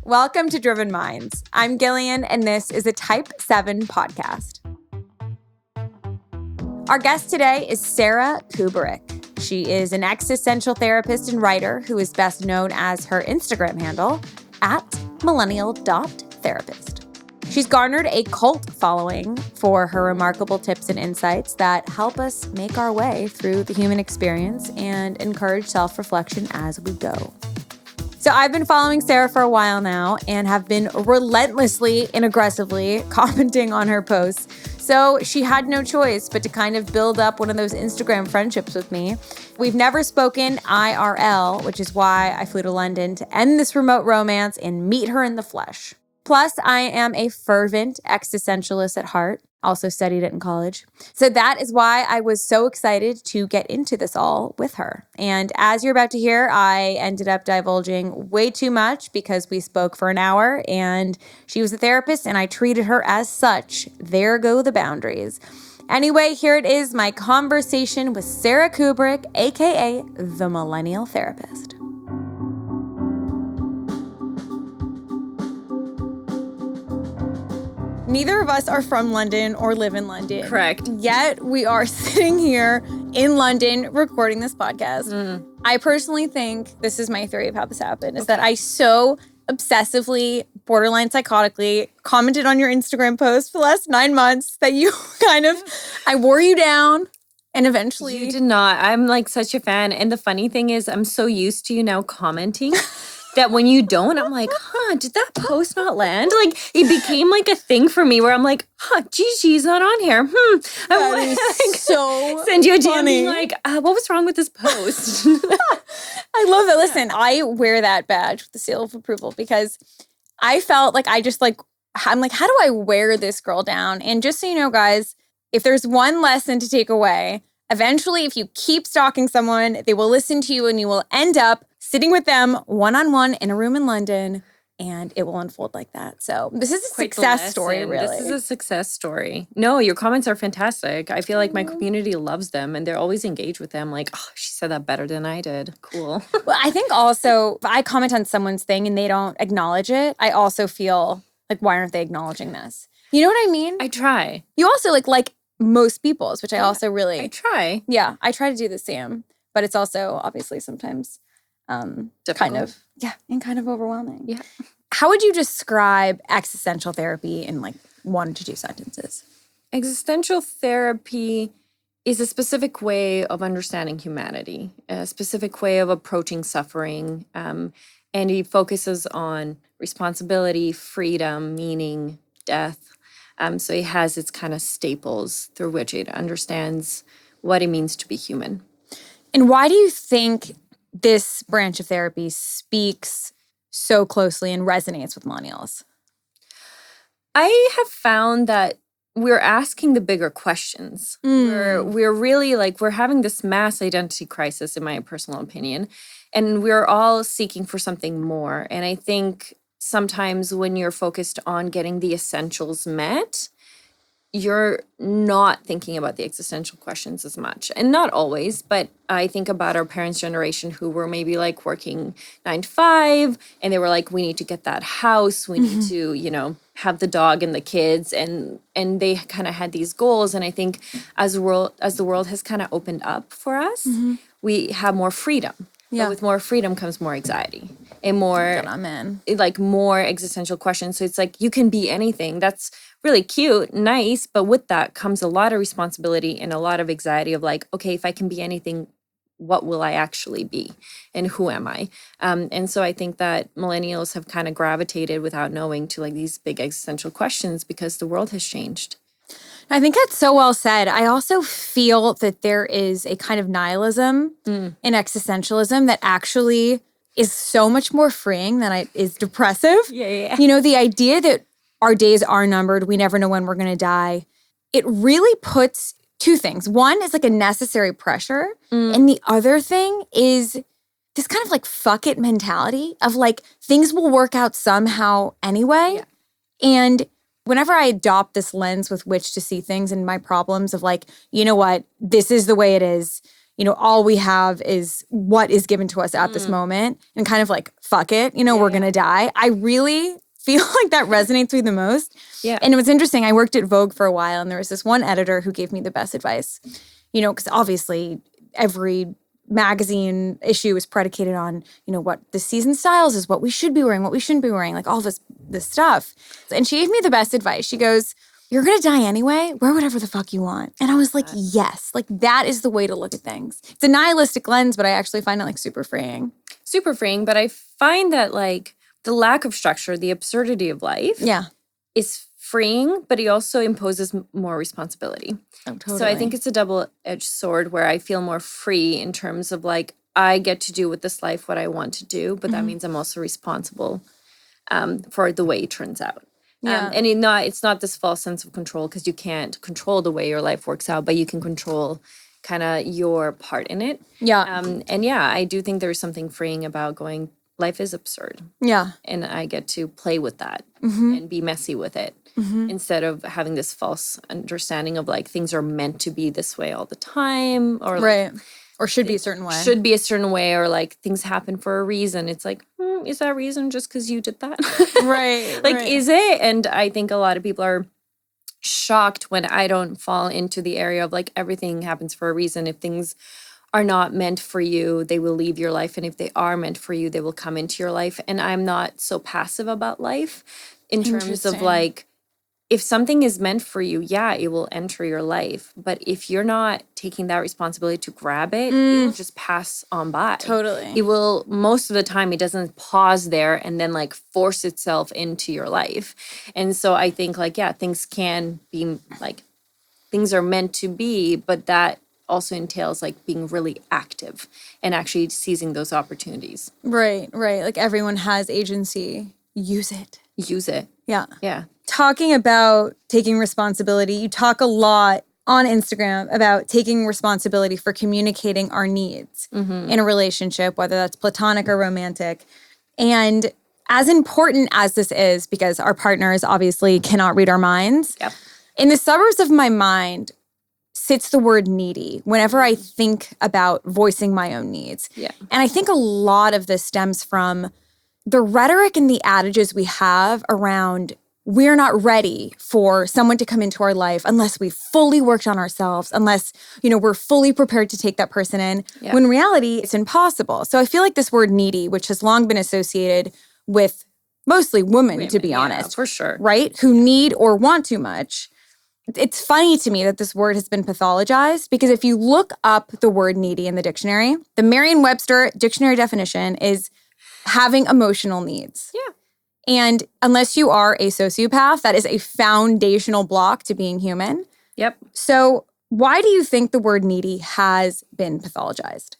Welcome to Driven Minds. I'm Gillian, and this is a Type 7 podcast. Our guest today is Sarah Kubrick. She is an existential therapist and writer who is best known as her Instagram handle, @millennial.therapist. She's garnered a cult following for her remarkable tips and insights that help us make our way through the human experience and encourage self-reflection as we go. So I've been following Sarah for a while now and have been relentlessly and aggressively commenting on her posts. So she had no choice but to kind of build up one of those Instagram friendships with me. We've never spoken IRL, which is why I flew to London to end this remote romance and meet her in the flesh. Plus, I am a fervent existentialist at heart. Also studied it in college. So that is why I was so excited to get into this all with her. And as you're about to hear, I ended up divulging way too much because we spoke for an hour and she was a therapist and I treated her as such. There go the boundaries. Anyway, here it is, my conversation with Sarah Kubrick, aka the Millennial Therapist. Neither of us are from London or live in London. Correct. Yet we are sitting here in London recording this podcast. I personally think, this is my theory of how this happened, is that I so obsessively, borderline psychotically, commented on your Instagram post for the last 9 months that you I wore you down. And eventually... You did not. I'm like such a fan. And the funny thing is, I'm so used to you now commenting that when you don't, I'm like, did that post not land? Like, it became like a thing for me where I'm like, Gigi's not on here. That is like, so send you a DM funny. being like, what was wrong with this post? I love it. Listen, I wear that badge with the seal of approval because I felt like I'm like, how do I wear this girl down? And just so you know, guys, if there's one lesson to take away, eventually, if you keep stalking someone, they will listen to you and you will end up sitting with them one-on-one in a room in London, and it will unfold like that. So this is a success story, really. This is a success story. No, your comments are fantastic. I feel like my community loves them, and they're always engaged with them. Like, she said that better than I did. Cool. Well, I think also, if I comment on someone's thing and they don't acknowledge it, I also feel like, why aren't they acknowledging this? You know what I mean? I try. You also like most people's, which I also really... I try. Yeah, I try to do the same. But it's also, obviously, sometimes... kind of overwhelming. Yeah. How would you describe existential therapy in like 1 to 2 sentences? Existential therapy is a specific way of understanding humanity, a specific way of approaching suffering, and it focuses on responsibility, freedom, meaning, death. So it has its kind of staples through which it understands what it means to be human. And why do you think this branch of therapy speaks so closely and resonates with millennials? I have found that we're asking the bigger questions. We're really we're having this mass identity crisis, in my personal opinion, and we're all seeking for something more. And I think sometimes when you're focused on getting the essentials met, you're not thinking about the existential questions as much. And not always, but I think about our parents' generation who were maybe like working 9 to 5 and they were like, we need to get that house. We need to, have the dog and the kids. And they kind of had these goals. And I think as the world has kind of opened up for us, we have more freedom. Yeah. But with more freedom comes more anxiety and more existential questions. So it's like, you can be anything. That's really cute, nice, but with that comes a lot of responsibility and a lot of anxiety of like, okay, if I can be anything, what will I actually be? And who am I? And so I think that millennials have kind of gravitated without knowing to like these big existential questions because the world has changed. I think that's so well said. I also feel that there is a kind of nihilism in existentialism that actually is so much more freeing than it is depressive. Yeah. The idea that our days are numbered, we never know when we're going to die, it really puts 2 things. One is like a necessary pressure, and the other thing is this kind of like fuck it mentality of like things will work out somehow anyway. Yeah. And whenever I adopt this lens with which to see things and my problems of like, you know what, this is the way it is. all we have is what is given to us at this moment and kind of like, fuck it, we're going to die. I really feel like that resonates with me the most. Yeah. And it was interesting. I worked at Vogue for a while and there was this one editor who gave me the best advice, because obviously every magazine issue is predicated on, what the season styles is, what we should be wearing, what we shouldn't be wearing, like all this stuff. And she gave me the best advice. She goes, you're going to die anyway. Wear whatever the fuck you want. And I was like, yes, like that is the way to look at things. It's a nihilistic lens, but I actually find it like super freeing. Super freeing. But I find that like the lack of structure, the absurdity of life is freeing, but it also imposes more responsibility. Oh, totally. So I think it's a double-edged sword where I feel more free in terms of like, I get to do with this life what I want to do, but that means I'm also responsible for the way it turns out. Yeah. And it's not this false sense of control because you can't control the way your life works out, but you can control kind of your part in it. Yeah. And yeah, I do think there's something freeing about going, life is absurd. Yeah. And I get to play with that and be messy with it instead of having this false understanding of like things are meant to be this way all the time or right. Or should be a certain way. Should be a certain way or like things happen for a reason. It's like, is that reason just because you did that? Right. Like, is it? And I think a lot of people are shocked when I don't fall into the area of like everything happens for a reason. If things are not meant for you, they will leave your life. And if they are meant for you, they will come into your life. And I'm not so passive about life in terms of like, if something is meant for you, yeah, it will enter your life. But if you're not taking that responsibility to grab it, it will just pass on by. Totally. It will, most of the time, it doesn't pause there and then like force itself into your life. And so I think like, yeah, things can be like, things are meant to be, but that also entails like being really active and actually seizing those opportunities. Right. Like everyone has agency. Use it. Use it. Yeah. Yeah. Talking about taking responsibility, you talk a lot on Instagram about taking responsibility for communicating our needs in a relationship, whether that's platonic or romantic. And as important as this is, because our partners obviously cannot read our minds, in the suburbs of my mind sits the word needy whenever I think about voicing my own needs. Yeah. And I think a lot of this stems from the rhetoric and the adages we have around we're not ready for someone to come into our life unless we've fully worked on ourselves, unless, we're fully prepared to take that person in. Yeah. When in reality, it's impossible. So I feel like this word needy, which has long been associated with mostly women, to be honest. For sure. Right? Who need or want too much. It's funny to me that this word has been pathologized because if you look up the word needy in the dictionary, the Merriam-Webster dictionary definition is having emotional needs. Yeah. And unless you are a sociopath, that is a foundational block to being human. Yep. So why do you think the word needy has been pathologized?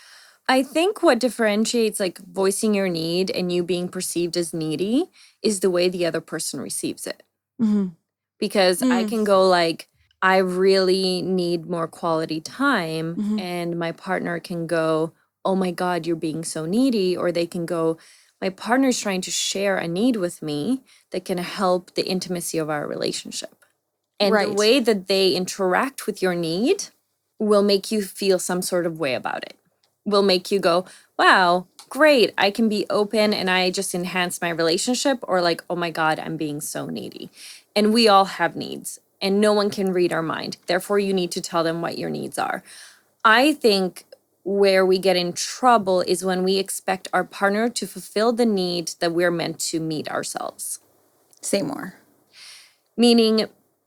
I think what differentiates like voicing your need and you being perceived as needy is the way the other person receives it. Because I can go like, I really need more quality time. And my partner can go, oh my God, you're being so needy. Or they can go, my partner's trying to share a need with me that can help the intimacy of our relationship. And the way that they interact with your need will make you feel some sort of way about it. Will make you go, wow, great, I can be open and I just enhance my relationship. Or like, oh my God, I'm being so needy. And we all have needs and no one can read our mind. Therefore, you need to tell them what your needs are. I think where we get in trouble is when we expect our partner to fulfill the need that we're meant to meet ourselves. Say more. Meaning,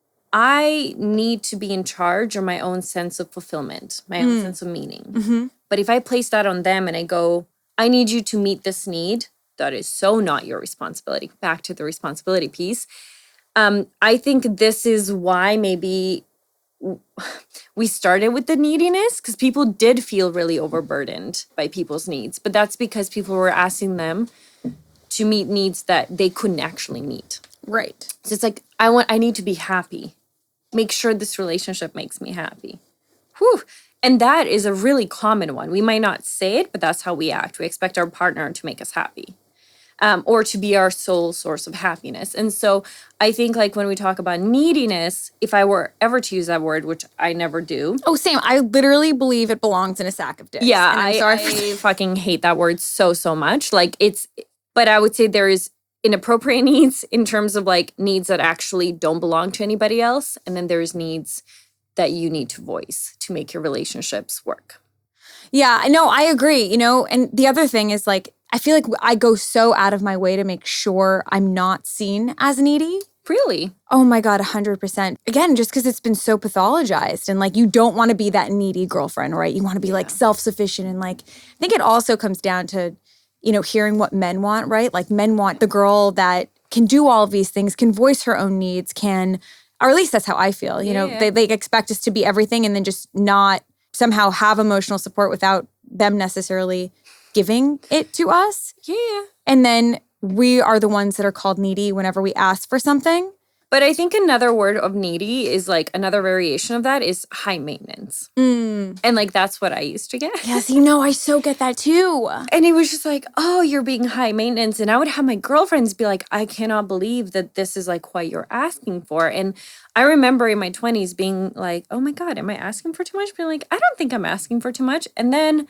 I need to be in charge of my own sense of fulfillment, my own sense of meaning. But if I place that on them and I go, I need you to meet this need, that is so not your responsibility. Back to the responsibility piece. I think this is why maybe we started with the neediness because people did feel really overburdened by people's needs. But that's because people were asking them to meet needs that they couldn't actually meet. Right. So it's like, I need to be happy. Make sure this relationship makes me happy. Whew. And that is a really common one. We might not say it, but that's how we act. We expect our partner to make us happy. or to be our sole source of happiness. And so I think like when we talk about neediness, if I were ever to use that word, which I never do. Oh, same. I literally believe it belongs in a sack of dicks. Yeah, and I'm sorry I fucking hate that word so much. Like but I would say there is inappropriate needs in terms of like needs that actually don't belong to anybody else. And then there's needs that you need to voice to make your relationships work. Yeah, I know. I agree. And the other thing is like, I feel like I go so out of my way to make sure I'm not seen as needy. Really? Oh my God, 100%. Again, just because it's been so pathologized and like you don't want to be that needy girlfriend, right? You want to be like self-sufficient and like, I think it also comes down to, hearing what men want, right? Like men want the girl that can do all of these things, can voice her own needs, or at least that's how I feel. They expect us to be everything and then just not somehow have emotional support without them necessarily giving it to us. Yeah. And then we are the ones that are called needy whenever we ask for something. But I think another word of needy is like another variation of that is high maintenance. And like that's what I used to get. Yes, I so get that too. And it was just like, oh, you're being high maintenance. And I would have my girlfriends be like, I cannot believe that this is like what you're asking for. And I remember in my 20s being like, oh my God, am I asking for too much? Being like, I don't think I'm asking for too much. And then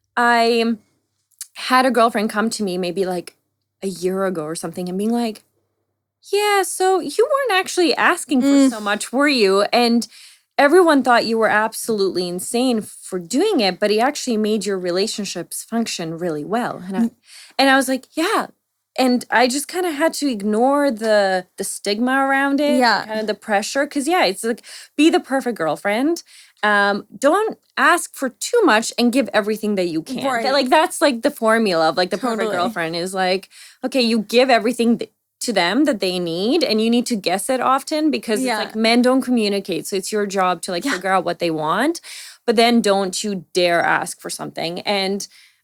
I had a girlfriend come to me maybe like a year ago or something and being like, yeah, so you weren't actually asking for so much, were you? And everyone thought you were absolutely insane for doing it, but he actually made your relationships function really well. And I was like, yeah. And I just kind of had to ignore the stigma around it, kind of the pressure. Because, it's like, be the perfect girlfriend. Don't ask for too much and give everything that you can. Right. Like, that's like the formula of like the perfect girlfriend is like, okay, you give everything to them that they need, and you need to guess it often because it's like men don't communicate. So it's your job to like figure out what they want, but then don't you dare ask for something. And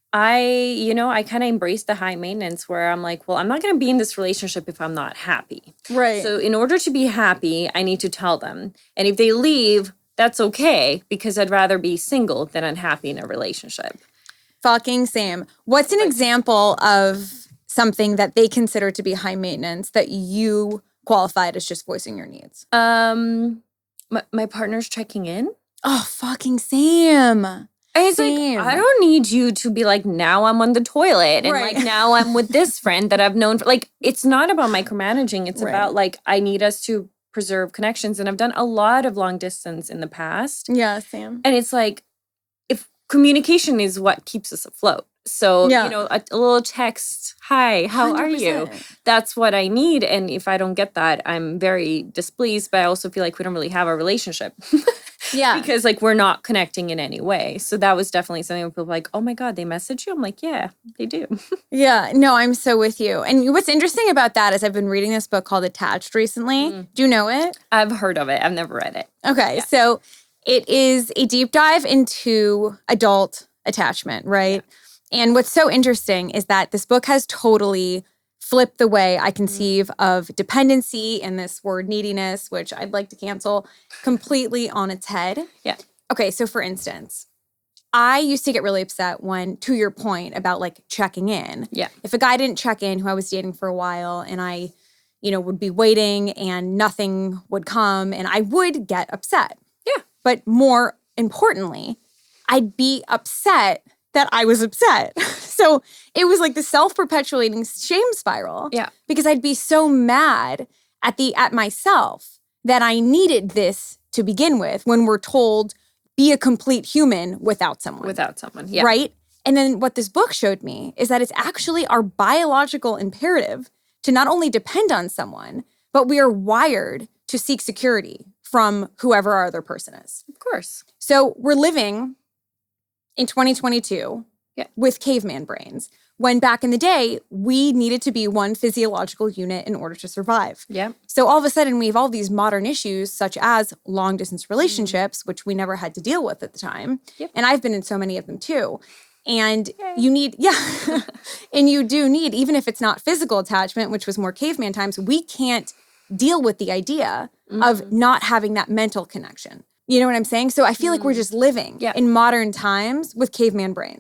I kind of embrace the high maintenance where I'm like, well, I'm not going to be in this relationship if I'm not happy. Right. So in order to be happy, I need to tell them. And if they leave, that's okay because I'd rather be single than unhappy in a relationship. Fucking same. What's an example of something that they consider to be high maintenance that you qualified as just voicing your needs? My partner's checking in. Oh, fucking same. And it's like, I don't need you to be like, now I'm on the toilet and like now I'm with this friend that I've known for like, it's not about micromanaging. It's about like, I need us to preserve connections. And I've done a lot of long distance in the past. Yeah, same. And it's like, if communication is what keeps us afloat. So, a little text, hi, how 100%. Are you? That's what I need. And if I don't get that, I'm very displeased. But I also feel like we don't really have a relationship. Because like we're not connecting in any way. So that was definitely something where people were like, oh my God, they message you? I'm like, yeah, they do. Yeah, no, I'm so with you. And what's interesting about that is I've been reading this book called Attached recently. Do you know it? I've heard of it. I've never read it. Okay, so it is a deep dive into adult attachment, right? Yeah. And what's so interesting is that this book has totally flipped the way I conceive of dependency and this word neediness, which I'd like to cancel, completely on its head. Yeah. Okay, so for instance, I used to get really upset when, to your point about like checking in. Yeah. If a guy didn't check in who I was dating for a while and I, would be waiting and nothing would come and I would get upset. Yeah. But more importantly, I'd be upset that I was upset. So it was like the self-perpetuating shame spiral. Yeah. Because I'd be so mad at myself that I needed this to begin with when we're told be a complete human without someone. Yeah. Right? And then what this book showed me is that it's actually our biological imperative to not only depend on someone, but we are wired to seek security from whoever our other person is. Of course. So we're living in 2022 with caveman brains, when back in the day, we needed to be one physiological unit in order to survive. Yeah. So all of a sudden, we have all these modern issues, such as long-distance relationships, which we never had to deal with at the time. Yep. And I've been in so many of them too. And you need, and you do need, even if it's not physical attachment, which was more caveman times, we can't deal with the idea of not having that mental connection. You know what I'm saying? So I feel like we're just living in modern times with caveman brains.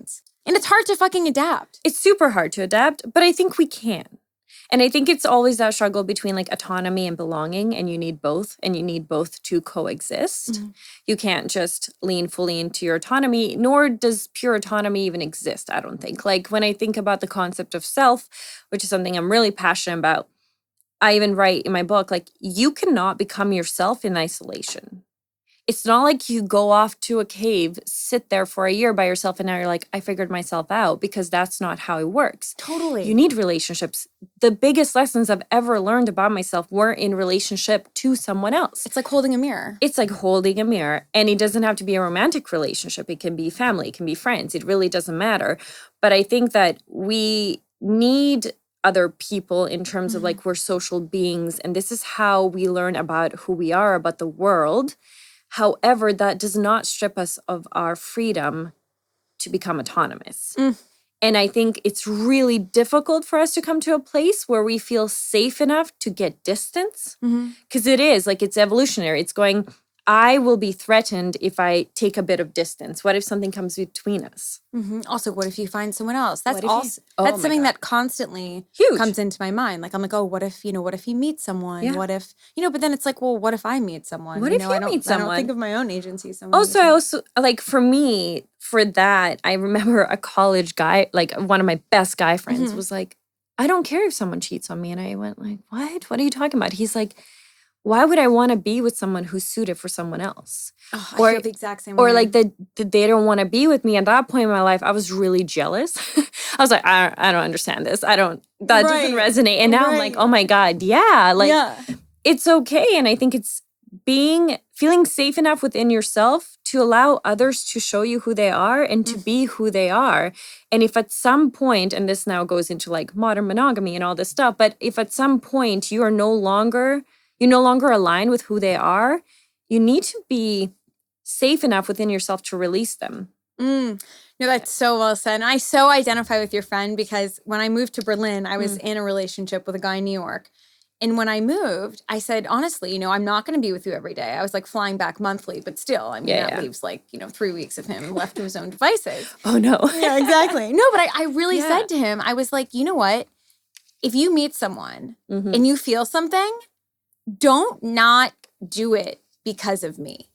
And it's hard to fucking adapt. It's super hard to adapt, but I think we can. And I think it's always that struggle between like autonomy and belonging, and you need both, and you need both to coexist. You can't just lean fully into your autonomy, nor does pure autonomy even exist, I don't think. Like when I think about the concept of self, which is something I'm really passionate about, I even write in my book, like you cannot become yourself in isolation. It's not like you go off to a cave, sit there for a year by yourself, and now you're like, I figured myself out, because that's not how it works. Totally. You need relationships. The biggest lessons I've ever learned about myself were in relationship to someone else. It's like holding a mirror. It's like holding a mirror. And it doesn't have to be a romantic relationship. It can be family, it can be friends. It really doesn't matter. But I think that we need other people in terms of like we're social beings. And this is how we learn about who we are, about the world. However, that does not strip us of our freedom to become autonomous. And I think it's really difficult for us to come to a place where we feel safe enough to get distance. Because it is, like, it's evolutionary. It's going, I will be threatened if I take a bit of distance. What if something comes between us? Also, what if you find someone else? That's What if also oh that's my something God. that constantly Huge. comes into my mind. Like I'm like, oh, what if he meets someone? Yeah. What if but then it's like, well, what if I meet someone? What if I you don't, meet I don't someone? think of my own agency. Also, I also, like, for me, for that, I remember a college guy, like, one of my best guy friends was like, I don't care if someone cheats on me. And I went like, what? What are you talking about? He's like, why would I want to be with someone who's suited for someone else? I or- feel the exact same way. Or like that they don't want to be with me. At that point in my life, I was really jealous. I was like, I don't understand this. That doesn't resonate. And now I'm like, oh my God, yeah. Like, it's okay. And I think it's feeling safe enough within yourself to allow others to show you who they are and to be who they are. And if at some point, and this now goes into like modern monogamy and all this stuff, but if at some point you no longer align with who they are, you need to be safe enough within yourself to release them. No, that's so well said. And I so identify with your friend because when I moved to Berlin, I was in a relationship with a guy in New York. And when I moved, I said, honestly, I'm not going to be with you every day. I was like flying back monthly, but still, I mean, that leaves like, 3 weeks of him left to his own devices. Oh, no. Yeah, exactly. No, but I really said to him, I was like, you know what? If you meet someone and you feel something, don't not do it because of me.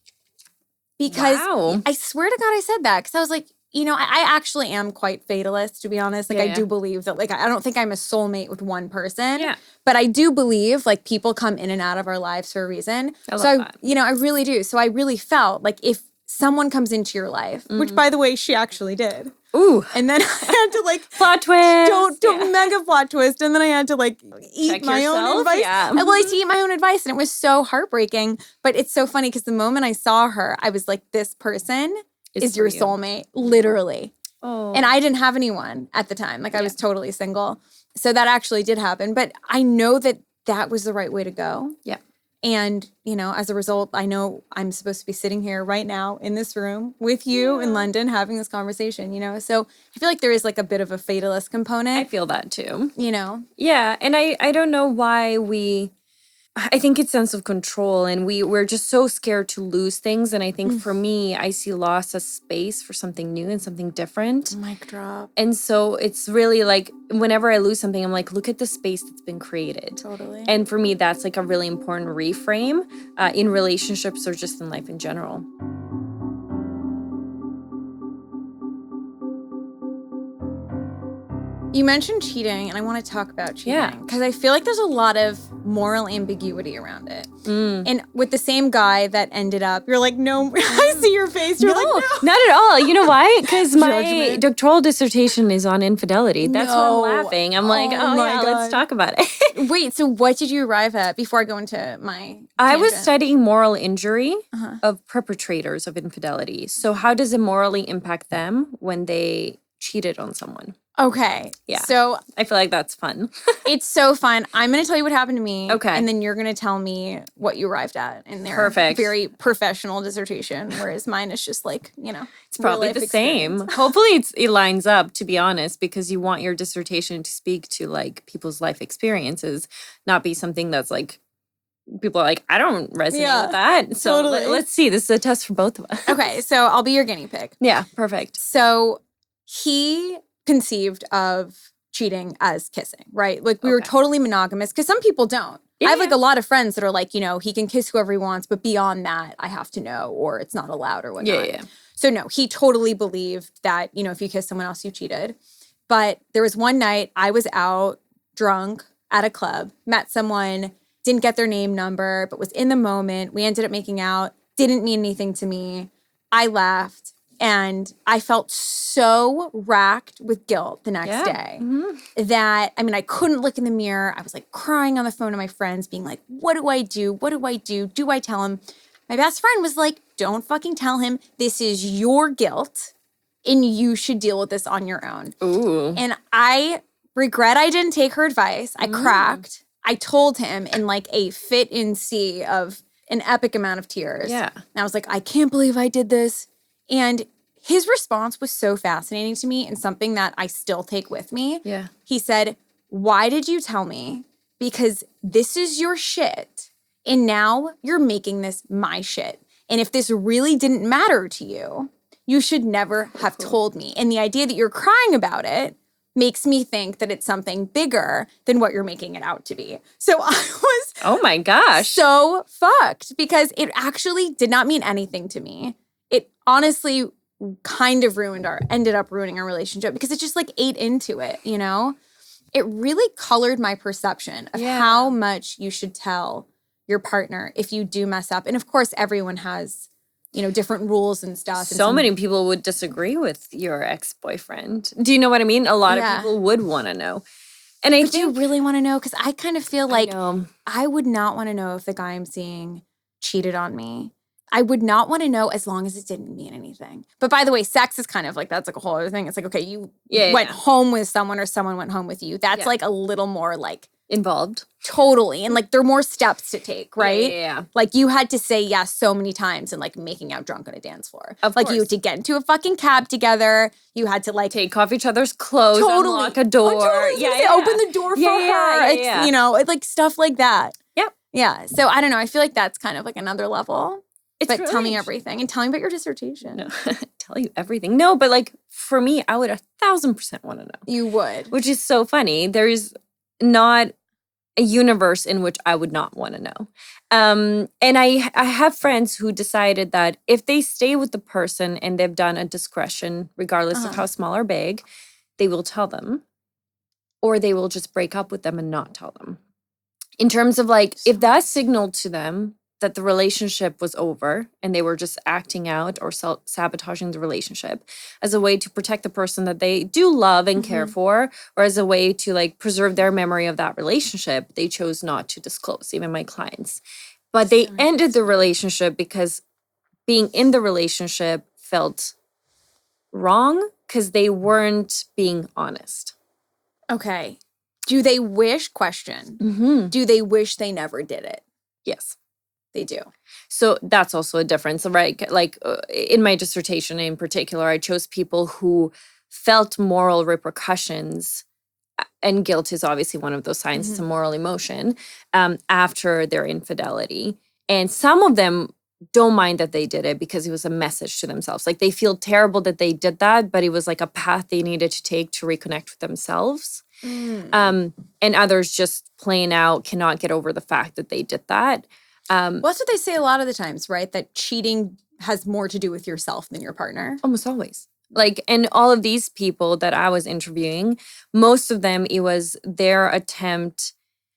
Because I swear to God, I said that because I was like, I actually am quite fatalist, to be honest. Like, I do believe that, like, I don't think I'm a soulmate with one person. Yeah. But I do believe, like, people come in and out of our lives for a reason. I love that. I really do. So I really felt like if someone comes into your life, which, by the way, she actually did. Ooh. And then I had to, like, plot twist. Don't mega plot twist. And then I had to, like, eat Check my own yourself? advice. Yeah. Well, I had to eat my own advice. And it was so heartbreaking. But it's so funny because the moment I saw her, I was like, this person is your soulmate, literally. Oh. And I didn't have anyone at the time. Like, I was totally single. So that actually did happen. But I know that was the right way to go. Yeah. And, as a result, I know I'm supposed to be sitting here right now in this room with you in London having this conversation, So I feel like there is like a bit of a fatalist component. I feel that too. Yeah. And I don't know why I think it's sense of control, and we're just so scared to lose things. And I think for me, I see loss as space for something new and something different. Mic drop. And so it's really like whenever I lose something, I'm like, look at the space that's been created. Totally. And for me, that's like a really important reframe in relationships or just in life in general. You mentioned cheating, and I want to talk about cheating. Yeah. Because I feel like there's a lot of moral ambiguity around it. And with the same guy that ended up, you're like, no, I see your face. You're like, no. Not at all. You know why? Because my Judgment. doctoral dissertation is on infidelity. That's why No. I'm laughing. I'm like, Oh my let's God. talk about it. Wait, so what did you arrive at before I go into my I was tangent? studying moral injury of perpetrators of infidelity. So how does it morally impact them when they cheated on someone? Okay. Yeah. So I feel like that's fun. it's so fun. I'm going to tell you what happened to me. Okay. And then you're going to tell me what you arrived at in their Perfect. very professional dissertation, whereas mine is just like, It's probably the same. Hopefully it lines up, to be honest, because you want your dissertation to speak to like people's life experiences, not be something that's like, people are like, I don't resonate with that. So totally. let's see. This is a test for both of us. Okay. So I'll be your guinea pig. Yeah, perfect. So he conceived of cheating as kissing, right? Like we were Okay. totally monogamous because some people don't. Yeah, I have like yeah. a lot of friends that are like, he can kiss whoever he wants, but beyond that, I have to know or it's not allowed or whatnot. Yeah. So no, he totally believed that, if you kiss someone else, you cheated. But there was one night I was out drunk at a club, met someone, didn't get their name, number, but was in the moment. We ended up making out, didn't mean anything to me. I left and I felt so racked with guilt the next day that, I couldn't look in the mirror. I was like crying on the phone to my friends being like, what do I do? What do I do? Do I tell him? My best friend was like, don't fucking tell him. This is your guilt and you should deal with this on your own. Ooh. And I regret I didn't take her advice. I cracked. I told him in like a fit in sea of an epic amount of tears. Yeah. And I was like, I can't believe I did this. And his response was so fascinating to me and something that I still take with me. Yeah. He said, why did you tell me? Because this is your shit. And now you're making this my shit. And if this really didn't matter to you, you should never have told me. And the idea that you're crying about it makes me think that it's something bigger than what you're making it out to be. So I was Oh my gosh. so fucked because it actually did not mean anything to me. It honestly kind of ended up ruining our relationship because it just like ate into it, It really colored my perception of how much you should tell your partner if you do mess up. And of course, everyone has different rules and stuff. So many people would disagree with your ex-boyfriend. Do you know what I mean? A lot of people would want to know. And I do you think really want to know? Because I kind of feel like know. I would not want to know if the guy I'm seeing cheated on me. I would not want to know as long as it didn't mean anything. But by the way, sex is kind of like, that's like a whole other thing. It's like, okay, you went home with someone or someone went home with you. That's like a little more like involved. Totally. And like there are more steps to take, right? Yeah. Like you had to say yes so many times and like making out drunk on a dance floor. Of like course. you had to get into a fucking cab together. You had to like take off each other's clothes, unlock a door. Open the door for her. It's like stuff like that. Yep. Yeah. So I don't know. I feel like that's kind of like another level. But really tell me everything and tell me about your dissertation. No, tell you everything. No, but like for me, I would 1,000% want to know. You would. Which is so funny. There's not a universe in which I would not want to know. And I have friends who decided that if they stay with the person and they've done a discretion, regardless of how small or big, they will tell them. Or they will just break up with them and not tell them. In terms of like, if that signaled to them that the relationship was over and they were just acting out or sabotaging the relationship as a way to protect the person that they do love and care for, or as a way to like preserve their memory of that relationship, they chose not to disclose, even my clients. But they ended the relationship because being in the relationship felt wrong because they weren't being honest. Okay. Do they wish, do they wish they never did it? Yes. They do. So that's also a difference, right? Like in my dissertation in particular, I chose people who felt moral repercussions, and guilt is obviously one of those signs. It's a moral emotion after their infidelity. And some of them don't mind that they did it because it was a message to themselves. Like they feel terrible that they did that, but it was like a path they needed to take to reconnect with themselves. And others just plain out cannot get over the fact that they did that. Well, that's what they say a lot of the times, right? That cheating has more to do with yourself than your partner. Almost always. Like, and all of these people that I was interviewing, most of them, it was their attempt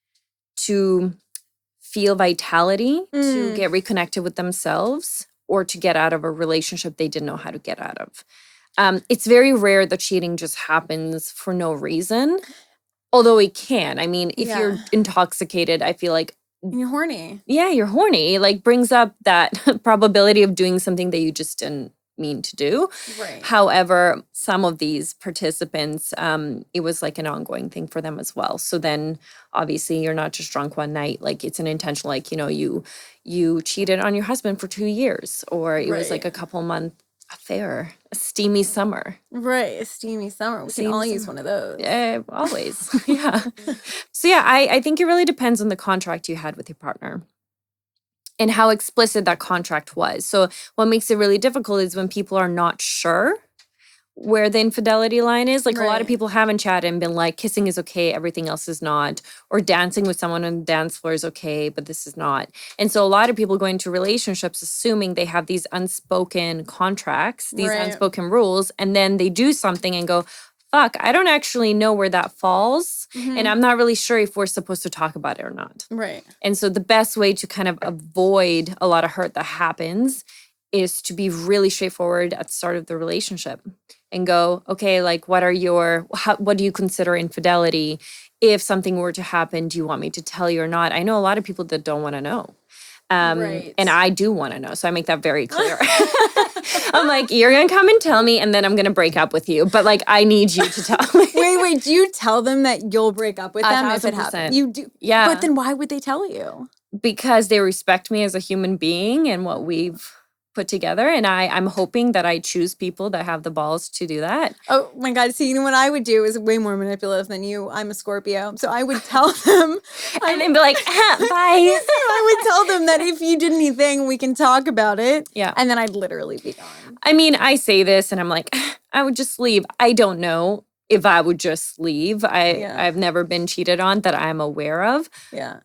to feel vitality, to get reconnected with themselves, or to get out of a relationship they didn't know how to get out of. It's very rare that cheating just happens for no reason, although it can. I mean, if you're intoxicated, I feel like you're horny. Yeah, you're horny. It like brings up that probability of doing something that you just didn't mean to do. Right. However, some of these participants, it was like an ongoing thing for them as well. So then obviously you're not just drunk one night. Like it's an intentional, like, you cheated on your husband for 2 years, or it was like a couple-month affair, a steamy summer. Right, a steamy summer. We can all use one of those. Yeah, always. Yeah. So yeah, I think it really depends on the contract you had with your partner and how explicit that contract was. So what makes it really difficult is when people are not sure where the infidelity line is. Like a lot of Right. people haven't chatted and been like, kissing is okay, everything else is not. Or dancing with someone on the dance floor is okay, but this is not. And so a lot of people go into relationships assuming they have these unspoken contracts, these Right. unspoken rules, and then they do something and go, fuck, I don't actually know where that falls. Mm-hmm. And I'm not really sure if we're supposed to talk about it or not. Right. And so the best way to kind of avoid a lot of hurt that happens is to be really straightforward at the start of the relationship and go, okay, like what do you consider infidelity? If something were to happen, do you want me to tell you or not? I know a lot of people that don't want to know. Right. And I do want to know. So I make that very clear. I'm like, you're going to come and tell me, and then I'm going to break up with you. But like, I need you to tell me. Wait, do you tell them that you'll break up with them if it 1,000%. happens? You do? Yeah. But then why would they tell you? Because they respect me as a human being and what we've put together. And I'm hoping that I choose people that have the balls to do that. Oh my God. See, what I would do is way more manipulative than you. I'm a Scorpio. So I would tell them. And then be like, bye. I would tell them that if you did anything, we can talk about it. Yeah. And then I'd literally be gone. I mean, I say this and I'm like, I would just leave. I don't know if I would just leave. I've never been cheated on that I'm aware of. Yeah.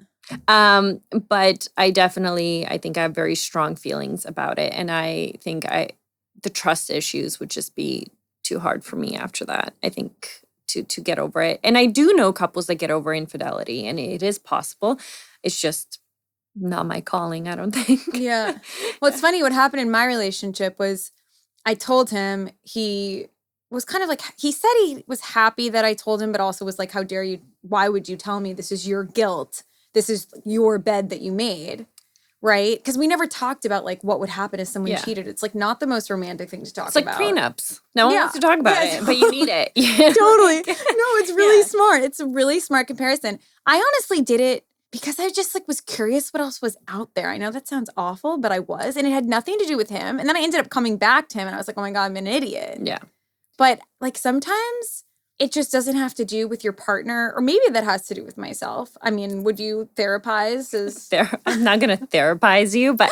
But I think I have very strong feelings about it. And I think the trust issues would just be too hard for me after that. I think to get over it. And I do know couples that get over infidelity, and it is possible. It's just not my calling, I don't think. Yeah. Well, it's funny. What happened in my relationship was I told him, he was kind of like, he said he was happy that I told him, but also was like, how dare you? Why would you tell me? This is your guilt. This is your bed that you made, right? Because we never talked about like what would happen if someone cheated. It's like not the most romantic thing to talk It's like about. prenups. No one wants to talk about it, but you need it. Totally. No, it's really smart. It's a really smart comparison. I honestly did it because I just like was curious what else was out there. I know that sounds awful, but I was, and it had nothing to do with him. And then I ended up coming back to him, and I was like, oh my God, I'm an idiot. Yeah. But like sometimes it just doesn't have to do with your partner, or maybe that has to do with myself. I mean, would you therapize? I'm not going to therapize you, but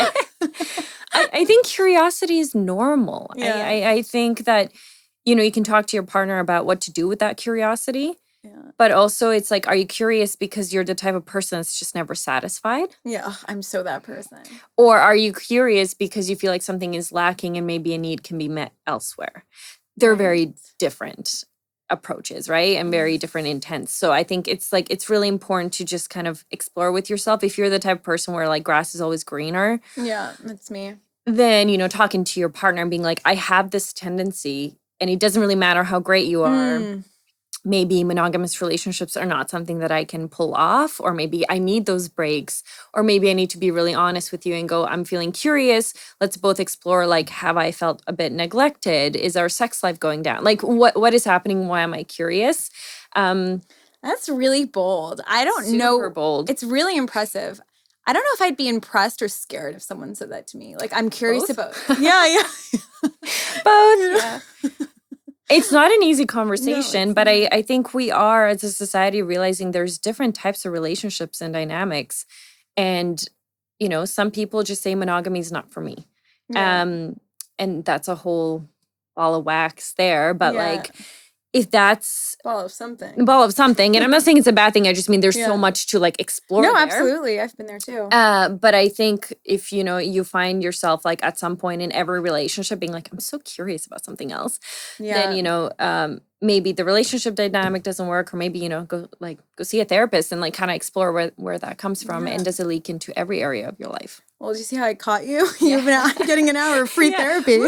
I think curiosity is normal. Yeah. I think that, you can talk to your partner about what to do with that curiosity. Yeah. But also it's like, are you curious because you're the type of person that's just never satisfied? Yeah, I'm so that person. Or are you curious because you feel like something is lacking and maybe a need can be met elsewhere? They're very different approaches, right? And very different intents. So I think it's really important to just kind of explore with yourself. If you're the type of person where like grass is always greener. Yeah, that's me. Then, talking to your partner and being like, I have this tendency, and it doesn't really matter how great you are. Maybe monogamous relationships are not something that I can pull off, or maybe I need those breaks, or maybe I need to be really honest with you and go, I'm feeling curious. Let's both explore, like, have I felt a bit neglected? Is our sex life going down? Like, what is happening? Why am I curious? That's really bold. I don't know. Super bold. It's really impressive. I don't know if I'd be impressed or scared if someone said that to me. Like, I'm curious about. Yeah. Both. Yeah. It's not an easy conversation, No, but I think we are, as a society, realizing there's different types of relationships and dynamics. And, some people just say monogamy is not for me. Yeah. And that's a whole ball of wax there. But Yeah. like, if that's Ball of something. a ball of something, and I'm not saying it's a bad thing, I just mean there's Yeah. so much to like explore No, there. absolutely. I've been there too. But I think if, you find yourself like at some point in every relationship being like, I'm so curious about something else, then, maybe the relationship dynamic doesn't work, or maybe, go see a therapist and like kind of explore where that comes from. Yeah. And does it leak into every area of your life? Well, did you see how I caught you? You've been getting an hour of free therapy.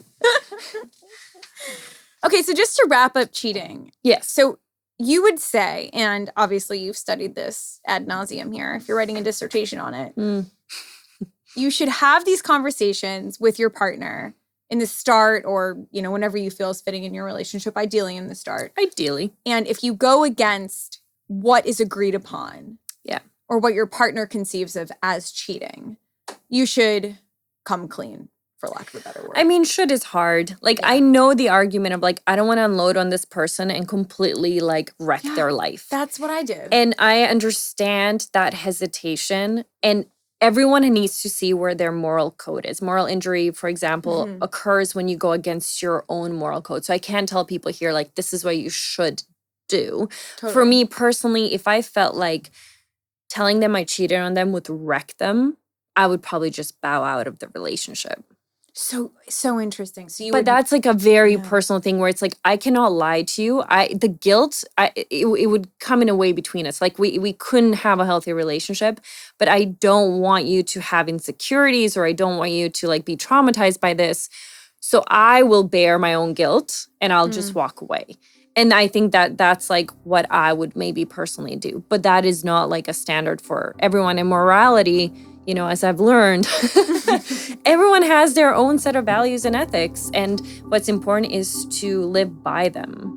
Okay, so just to wrap up cheating. Yes. So you would say, and obviously you've studied this ad nauseum here, if you're writing a dissertation on it, you should have these conversations with your partner in the start, or, whenever you feel is fitting in your relationship, ideally in the start. Ideally. And if you go against what is agreed upon, or what your partner conceives of as cheating, you should come clean, for lack of a better word. I mean, should is hard. Like, I know the argument of like, I don't want to unload on this person and completely like wreck their life. That's what I did. And I understand that hesitation. And everyone needs to see where their moral code is. Moral injury, for example, occurs when you go against your own moral code. So I can't tell people here, like, this is what you should do. Totally. For me personally, if I felt like telling them I cheated on them would wreck them, I would probably just bow out of the relationship. So interesting. So but that's like a very personal thing where it's like, I cannot lie to you. The guilt, it would come in a way between us. Like we couldn't have a healthy relationship, but I don't want you to have insecurities, or I don't want you to like be traumatized by this. So I will bear my own guilt and I'll just walk away. And I think that that's like what I would maybe personally do. But that is not like a standard for everyone. In morality, you know, as I've learned, everyone has their own set of values and ethics. And what's important is to live by them.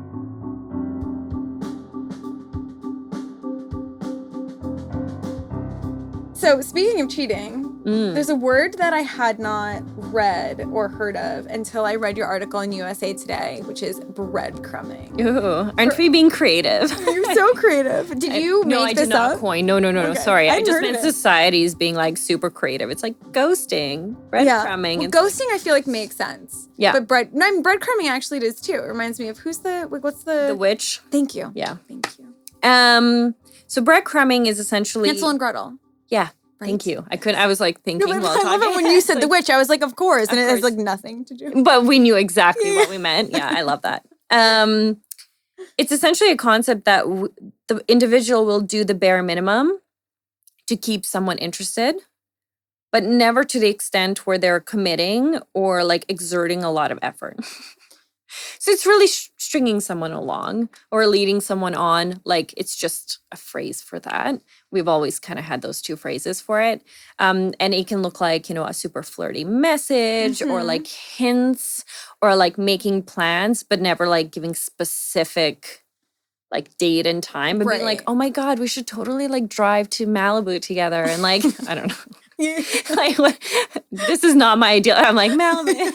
So speaking of cheating, there's a word that I had not read or heard of until I read your article in USA Today, which is breadcrumbing. Ooh, aren't we being creative? You're so creative. Did you make this up? No, I did not coin. No. Okay. Sorry. I just meant it. society's being like super creative. It's like ghosting, breadcrumbing. Yeah. Well, ghosting I feel like makes sense. Yeah. But breadcrumbing actually does too. It reminds me of what's the... The Witch. Thank you. Yeah. Thank you. So breadcrumbing is essentially... Hansel and Gretel. Yeah. Right. Thank you. I was like thinking No, while I love talking. it when you said the witch. I was like, of course. And it has course. like nothing to do. But we knew exactly what we meant. Yeah, I love that. It's essentially a concept that the individual will do the bare minimum to keep someone interested, but never to the extent where they're committing or like exerting a lot of effort. So it's really stringing someone along or leading someone on. Like, it's just a phrase for that. We've always kind of had those two phrases for it. And it can look like, you know, a super flirty message or like hints or like making plans, but never like giving specific like date and time. But being like, oh my God, we should totally like drive to Malibu together. And like, I don't know. Like, this is not my ideal. I'm like, Malibu.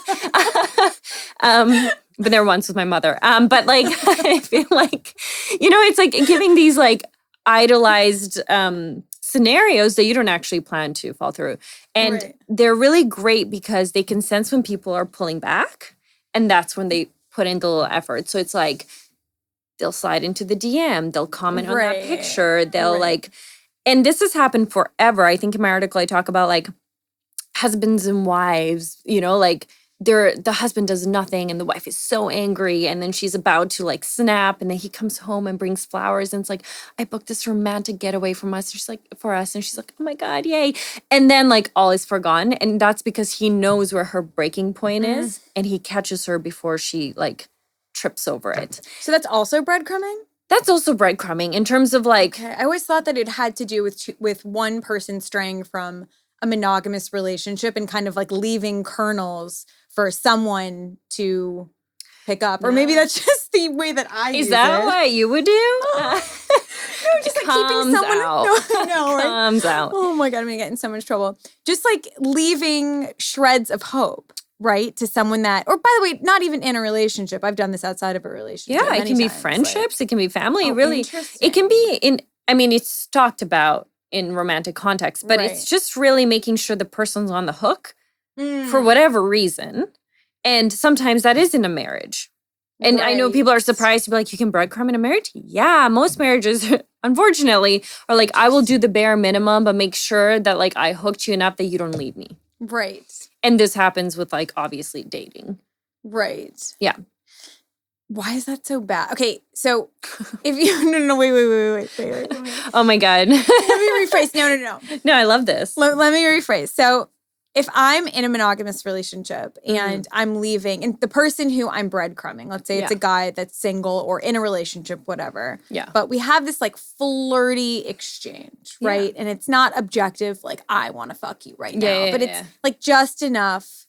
Been there once with my mother. But like, I feel like, you know, it's like giving these like idolized scenarios that you don't actually plan to fall through. And they're really great because they can sense when people are pulling back. And that's when they put in the little effort. So it's like, they'll slide into the DM. They'll comment on that picture. They'll like, and this has happened forever. I think in my article, I talk about like husbands and wives, you know, like the husband does nothing and the wife is so angry, and then she's about to like snap, and then he comes home and brings flowers, and it's like, I booked this romantic getaway from us. She's like, for us. And she's like, oh my God, yay. And then like all is forgotten. And that's because he knows where her breaking point is, and he catches her before she like trips over it. So that's also breadcrumbing? That's also breadcrumbing in terms of like... Okay. I always thought that it had to do with one person straying from a monogamous relationship and kind of like leaving kernels for someone to pick up. Or maybe that's just the way that I use it. Is that what you would do? No, just like keeping someone out. No, right? Comes out. Oh my God, I'm gonna get in so much trouble. Just like leaving shreds of hope, right? To someone that, or by the way, not even in a relationship. I've done this outside of a relationship. Yeah, it can be times, friendships, like, it can be family. Really, it can be in, I mean, it's talked about in romantic context, but it's just really making sure the person's on the hook for whatever reason. And sometimes that is in a marriage. And I know people are surprised to be like, you can breadcrumb in a marriage? Yeah, most marriages, unfortunately, are like, I will do the bare minimum, but make sure that like I hooked you enough that you don't leave me. Right. And this happens with like obviously dating. Right. Yeah. Why is that so bad? Okay, so if you no wait. Oh my God. Let me rephrase. No. No, I love this. Let me rephrase. So if I'm in a monogamous relationship and I'm leaving, and the person who I'm breadcrumbing, let's say it's a guy that's single or in a relationship, whatever. Yeah. But we have this like flirty exchange, right? And it's not objective, like I want to fuck you right now. But it's like just enough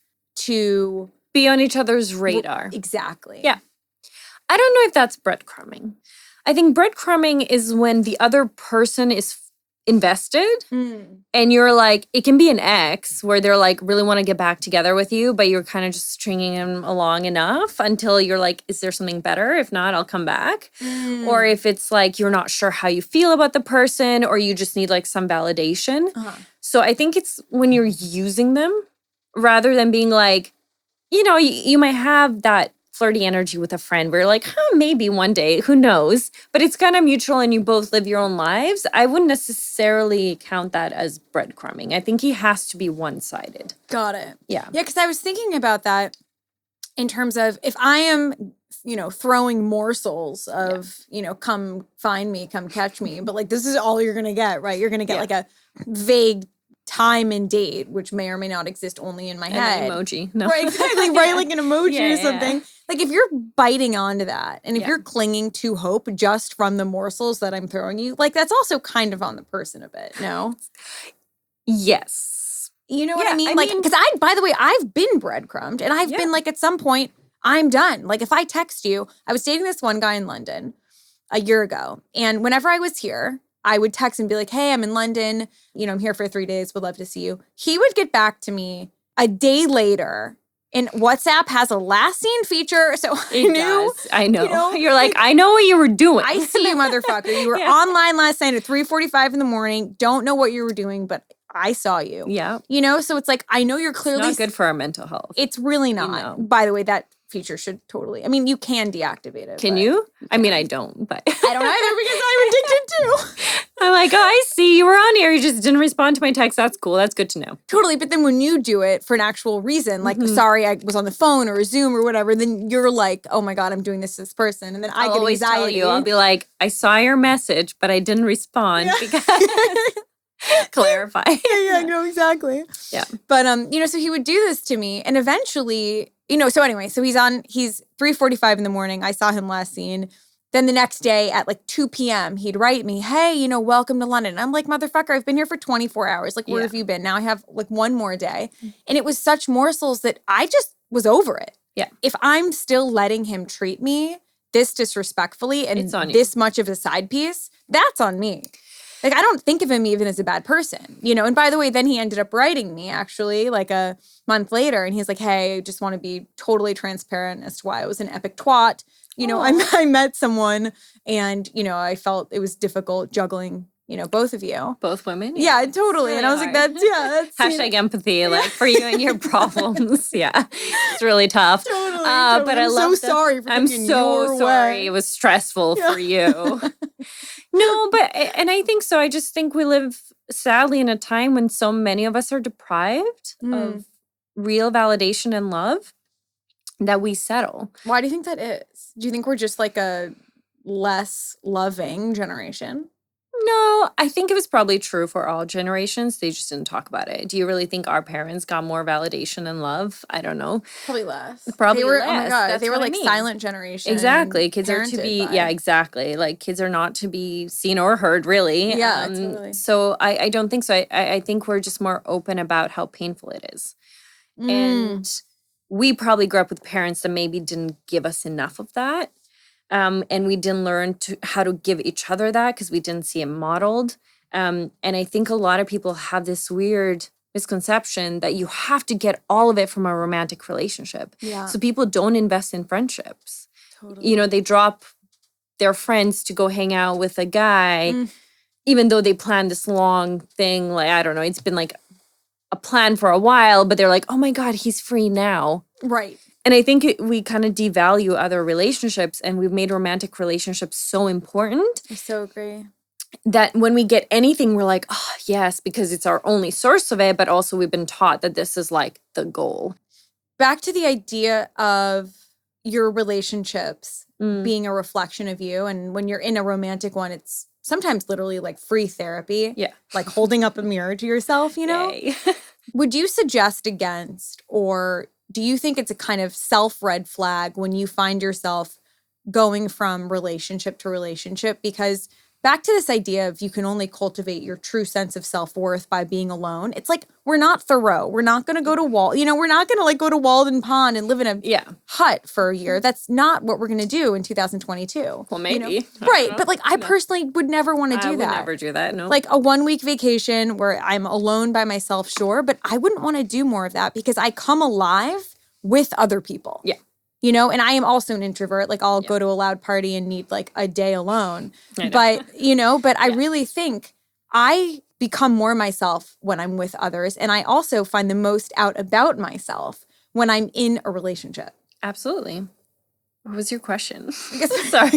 to be on each other's radar. Exactly. Yeah. I don't know if that's breadcrumbing. I think breadcrumbing is when the other person is invested and you're like, it can be an ex where they're like really want to get back together with you, but you're kind of just stringing them along enough until you're like, is there something better? If not, I'll come back. Or if it's like you're not sure how you feel about the person or you just need like some validation. So I think it's when you're using them rather than being like, you might have that flirty energy with a friend where you're like, maybe one day, who knows? But it's kind of mutual and you both live your own lives. I wouldn't necessarily count that as breadcrumbing. I think he has to be one-sided. Got it. Yeah. Yeah, because I was thinking about that in terms of if I am, throwing morsels of, come find me, come catch me, but like this is all you're going to get, right? You're going to get like a vague time and date, which may or may not exist only in my head. An emoji. No. Right, exactly, right? Like an emoji or something. Yeah. Like if you're biting onto that and if you're clinging to hope just from the morsels that I'm throwing you, like that's also kind of on the person a bit, no? Yes. You know what I mean? Because by the way, I've been breadcrumbed and I've been like, at some point, I'm done. Like if I text you, I was dating this one guy in London a year ago. And whenever I was here, I would text and be like, hey, I'm in London. I'm here for 3 days. Would love to see you. He would get back to me a day later. And WhatsApp has a last seen feature. So I know. You're like, I know what you were doing. I see you, motherfucker. You were online last night at 3:45 in the morning. Don't know what you were doing, but I saw you. Yeah. So it's like, I know you're clearly. It's not good for our mental health. It's really not. By the way, that feature should totally. I mean, you can deactivate it. Can you? I mean, I don't, but. I don't either because I'm addicted too. I'm like, I see you were on here. You just didn't respond to my text. That's cool. That's good to know. Totally. But then when you do it for an actual reason, like, sorry, I was on the phone or a Zoom or whatever, then you're like, oh my God, I'm doing this to this person. And then I get always anxiety. Tell you, I'll be like, I saw your message, but I didn't respond because. Clarify. Yeah, no, exactly. Yeah. But, so he would do this to me and eventually, so anyway, so he's 3:45 in the morning. I saw him last seen. Then the next day at like 2 p.m., he'd write me, hey, welcome to London. And I'm like, motherfucker, I've been here for 24 hours. Like, where have you been? Now I have like one more day. And it was such morsels that I just was over it. Yeah. If I'm still letting him treat me this disrespectfully and this much of a side piece, that's on me. Like, I don't think of him even as a bad person, And by the way, then he ended up writing me actually like a month later. And he's like, hey, I just want to be totally transparent as to why I was an epic twat. I met someone and, I felt it was difficult juggling, both of you. Both women? Yeah, totally. Really and I was like, that's hashtag empathy, like for you and your problems. Yeah. It's really tough. Totally. But I love sorry for I'm so sorry. It was stressful for you. No, and I think so. I just think we live sadly in a time when so many of us are deprived of real validation and love that we settle. Why do you think that is? Do you think we're just like a less loving generation? No, I think it was probably true for all generations. They just didn't talk about it. Do you really think our parents got more validation and love? I don't know. Probably less. Probably less. Oh my God. That's they were like silent generation. Exactly. Kids are to be, exactly. Like kids are not to be seen or heard, really. Yeah, totally. So I don't think so. I think we're just more open about how painful it is. And we probably grew up with parents that maybe didn't give us enough of that. And we didn't learn how to give each other that because we didn't see it modeled. And I think a lot of people have this weird misconception that you have to get all of it from a romantic relationship. Yeah. So people don't invest in friendships. Totally. They drop their friends to go hang out with a guy, even though they planned this long thing. Like, I don't know, it's been like a plan for a while, but they're like, oh my God, he's free now. Right. And I think we kind of devalue other relationships and we've made romantic relationships so important. I so agree. That when we get anything, we're like, oh, yes, because it's our only source of it. But also we've been taught that this is like the goal. Back to the idea of your relationships being a reflection of you. And when you're in a romantic one, it's sometimes literally like free therapy. Yeah. Like holding up a mirror to yourself, Yay. Would you suggest against, or do you think it's a kind of self-red flag when you find yourself going from relationship to relationship? Because back to this idea of you can only cultivate your true sense of self-worth by being alone. It's like, we're not Thoreau. We're not going to go to we're not going to like go to Walden Pond and live in a hut for a year. That's not what we're going to do in 2022. Well, maybe. Right. But like, I personally would never want to do that. I would never do that, no. Like a 1-week vacation where I'm alone by myself, sure. But I wouldn't want to do more of that because I come alive with other people. Yeah. And I am also an introvert. Like I'll go to a loud party and need like a day alone. But I really think I become more myself when I'm with others. And I also find the most out about myself when I'm in a relationship. Absolutely. What was your question? Sorry.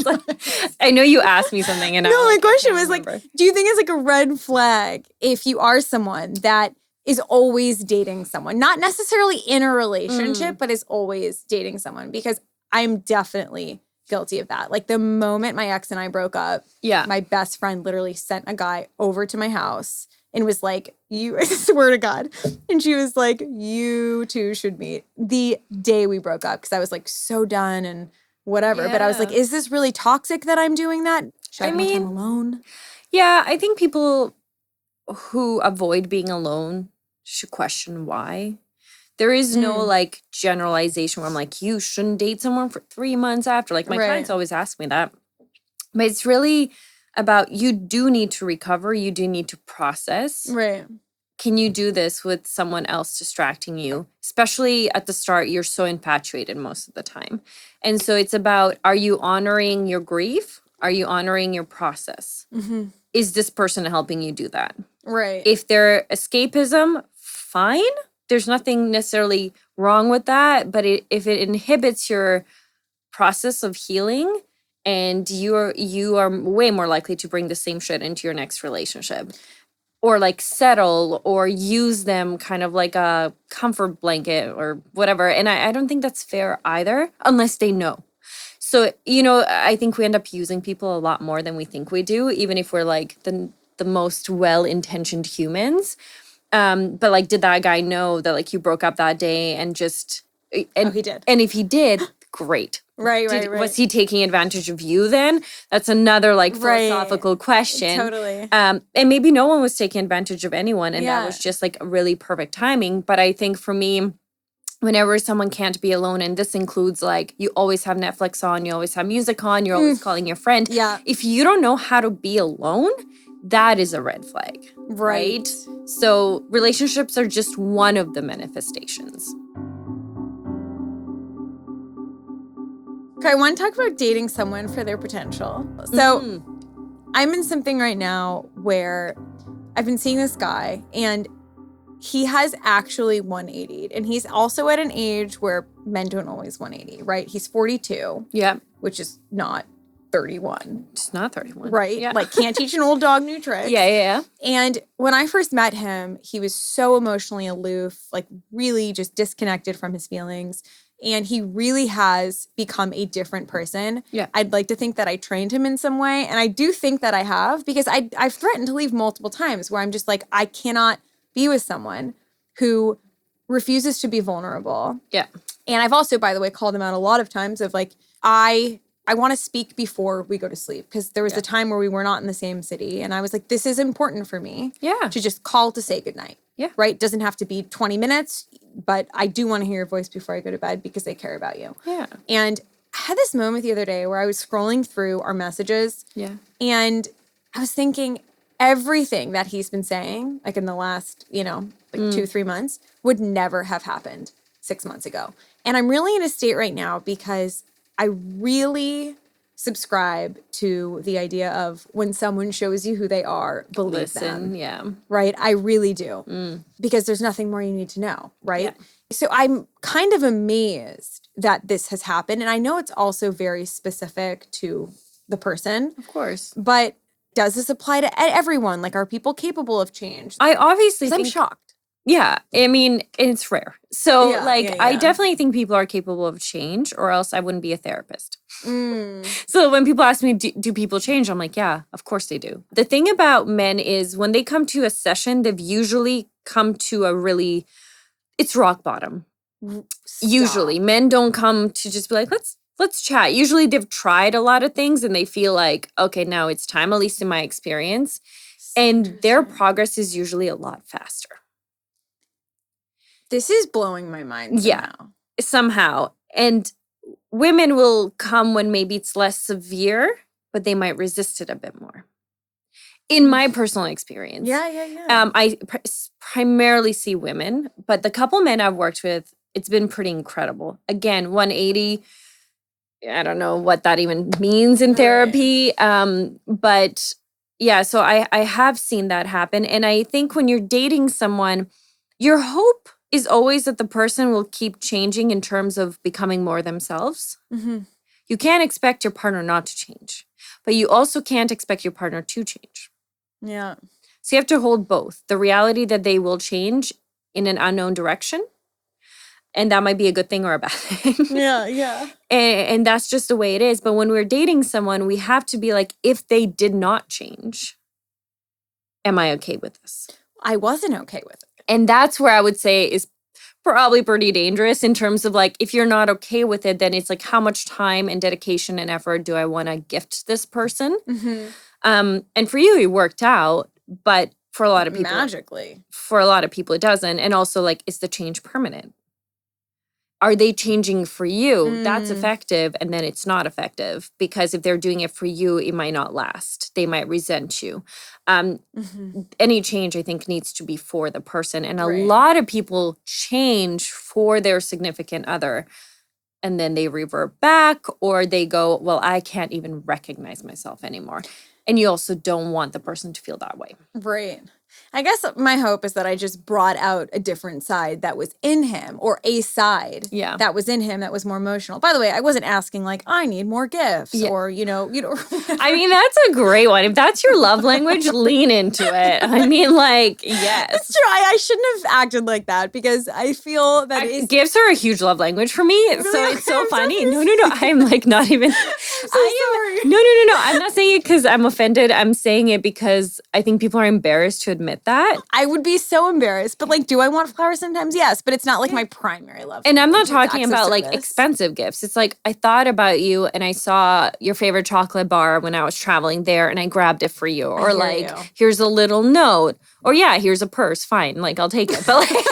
I know you asked me something and my question was remember. like, do you think it's like a red flag if you are someone that is always dating someone, not necessarily in a relationship, but is always dating someone? Because I'm definitely guilty of that. Like the moment my ex and I broke up, my best friend literally sent a guy over to my house and was like, I swear to God. And she was like, you two should meet the day we broke up. Cause I was like so done and whatever. But I was like, is this really toxic that I'm doing that? Should I have more time alone? Yeah, I think people who avoid being alone should question why. There is no like generalization where I'm like, you shouldn't date someone for 3 months after. Like my clients always ask me that. But it's really about you do need to recover. You do need to process. Right. Can you do this with someone else distracting you? Especially at the start, you're so infatuated most of the time. And so it's about, are you honoring your grief? Are you honoring your process? Mm-hmm. Is this person helping you do that? Right. If they're escapism, fine. There's nothing necessarily wrong with that. But if it inhibits your process of healing, and you are way more likely to bring the same shit into your next relationship. Or like settle or use them kind of like a comfort blanket or whatever. And I don't think that's fair either, unless they know. So, I think we end up using people a lot more than we think we do, even if we're like the most well-intentioned humans. But like, did that guy know that like you broke up that day and just... And he did. And if he did, great. Right. Was he taking advantage of you then? That's another like philosophical question. Totally. And maybe no one was taking advantage of anyone and that was just like a really perfect timing. But I think for me, whenever someone can't be alone, and this includes like you always have Netflix on, you always have music on, you're always calling your friend. Yeah. If you don't know how to be alone, that is a red flag. Right? So relationships are just one of the manifestations. Okay, I want to talk about dating someone for their potential. So I'm in something right now where I've been seeing this guy and he has actually 180'd. And he's also at an age where men don't always 180, right? He's 42. Yeah. Which is not 31. It's not 31. Right? Yeah. Like can't teach an old dog new tricks. Yeah. And when I first met him, he was so emotionally aloof, like really just disconnected from his feelings. And he really has become a different person. Yeah. I'd like to think that I trained him in some way. And I do think that I have, because I've threatened to leave multiple times where I'm just like, I cannot be with someone who refuses to be vulnerable. Yeah. And I've also, by the way, called him out a lot of times of like, I want to speak before we go to sleep, because there was a time where we were not in the same city. And I was like, this is important for me. Yeah. To just call to say goodnight. Yeah. Right? Doesn't have to be 20 minutes, but I do want to hear your voice before I go to bed because I care about you. Yeah. And I had this moment the other day where I was scrolling through our messages. Yeah. And I was thinking everything that he's been saying, like in the last, 2-3 months, would never have happened 6 months ago. And I'm really in a state right now because I really subscribe to the idea of when someone shows you who they are, believe them. Yeah. Right? I really do. Because there's nothing more you need to know, right? Yeah. So I'm kind of amazed that this has happened. And I know it's also very specific to the person. Of course. But does this apply to everyone? Like, are people capable of change? I obviously think... I'm shocked. Yeah. I mean, it's rare. So, Yeah. I definitely think people are capable of change, or else I wouldn't be a therapist. Mm. So when people ask me, do people change? I'm like, yeah, of course they do. The thing about men is when they come to a session, they've usually come to it's rock bottom. Stop. Usually. Men don't come to just be like, let's chat. Usually they've tried a lot of things and they feel like, okay, now it's time, at least in my experience. And their progress is usually a lot faster. This is blowing my mind somehow. And women will come when maybe it's less severe, but they might resist it a bit more. In my personal experience. Yeah. I primarily see women, but the couple men I've worked with, it's been pretty incredible. Again, 180, I don't know what that even means in therapy, but Yeah, so I have seen that happen. And I think when you're dating someone, your hope is always that the person will keep changing in terms of becoming more themselves. Mm-hmm. You can't expect your partner not to change, but you also can't expect your partner to change. Yeah. So you have to hold both the reality that they will change in an unknown direction. And that might be a good thing or a bad thing. Yeah. And that's just the way it is. But when we're dating someone, we have to be like, if they did not change, am I okay with this? I wasn't okay with it. And that's where I would say is probably pretty dangerous in terms of like, if you're not okay with it, then it's like, how much time and dedication and effort do I want to gift this person? Mm-hmm. And for you, it worked out, but for a lot of people, magically. For a lot of people, it doesn't. And also, like, is the change permanent? Are they changing for you? That's effective, and then it's not effective because if they're doing it for you, it might not last. They might resent you. Any change, I think, needs to be for the person. And a lot of people change for their significant other, and then they revert back or they go, well, I can't even recognize myself anymore. And you also don't want the person to feel that way. Right. I guess my hope is that I just brought out a different side that was in him, or a side that was in him that was more emotional. By the way, I wasn't asking like, I need more gifts or, you know. I mean, that's a great one. If that's your love language, lean into it. I mean, like, yes. That's true. I shouldn't have acted like that because I feel that gifts are a huge love language for me. Really? So it's so funny. No. I'm like not even. Sorry. No. I'm not saying it because I'm offended. I'm saying it because I think people are embarrassed to admit that. I would be so embarrassed. But like, do I want flowers sometimes? Yes. But it's not like my primary love. And I'm not talking about like expensive gifts. It's like I thought about you and I saw your favorite chocolate bar when I was traveling there and I grabbed it for you. Or like, here's a little note. Or here's a purse. Fine. Like, I'll take it. But like.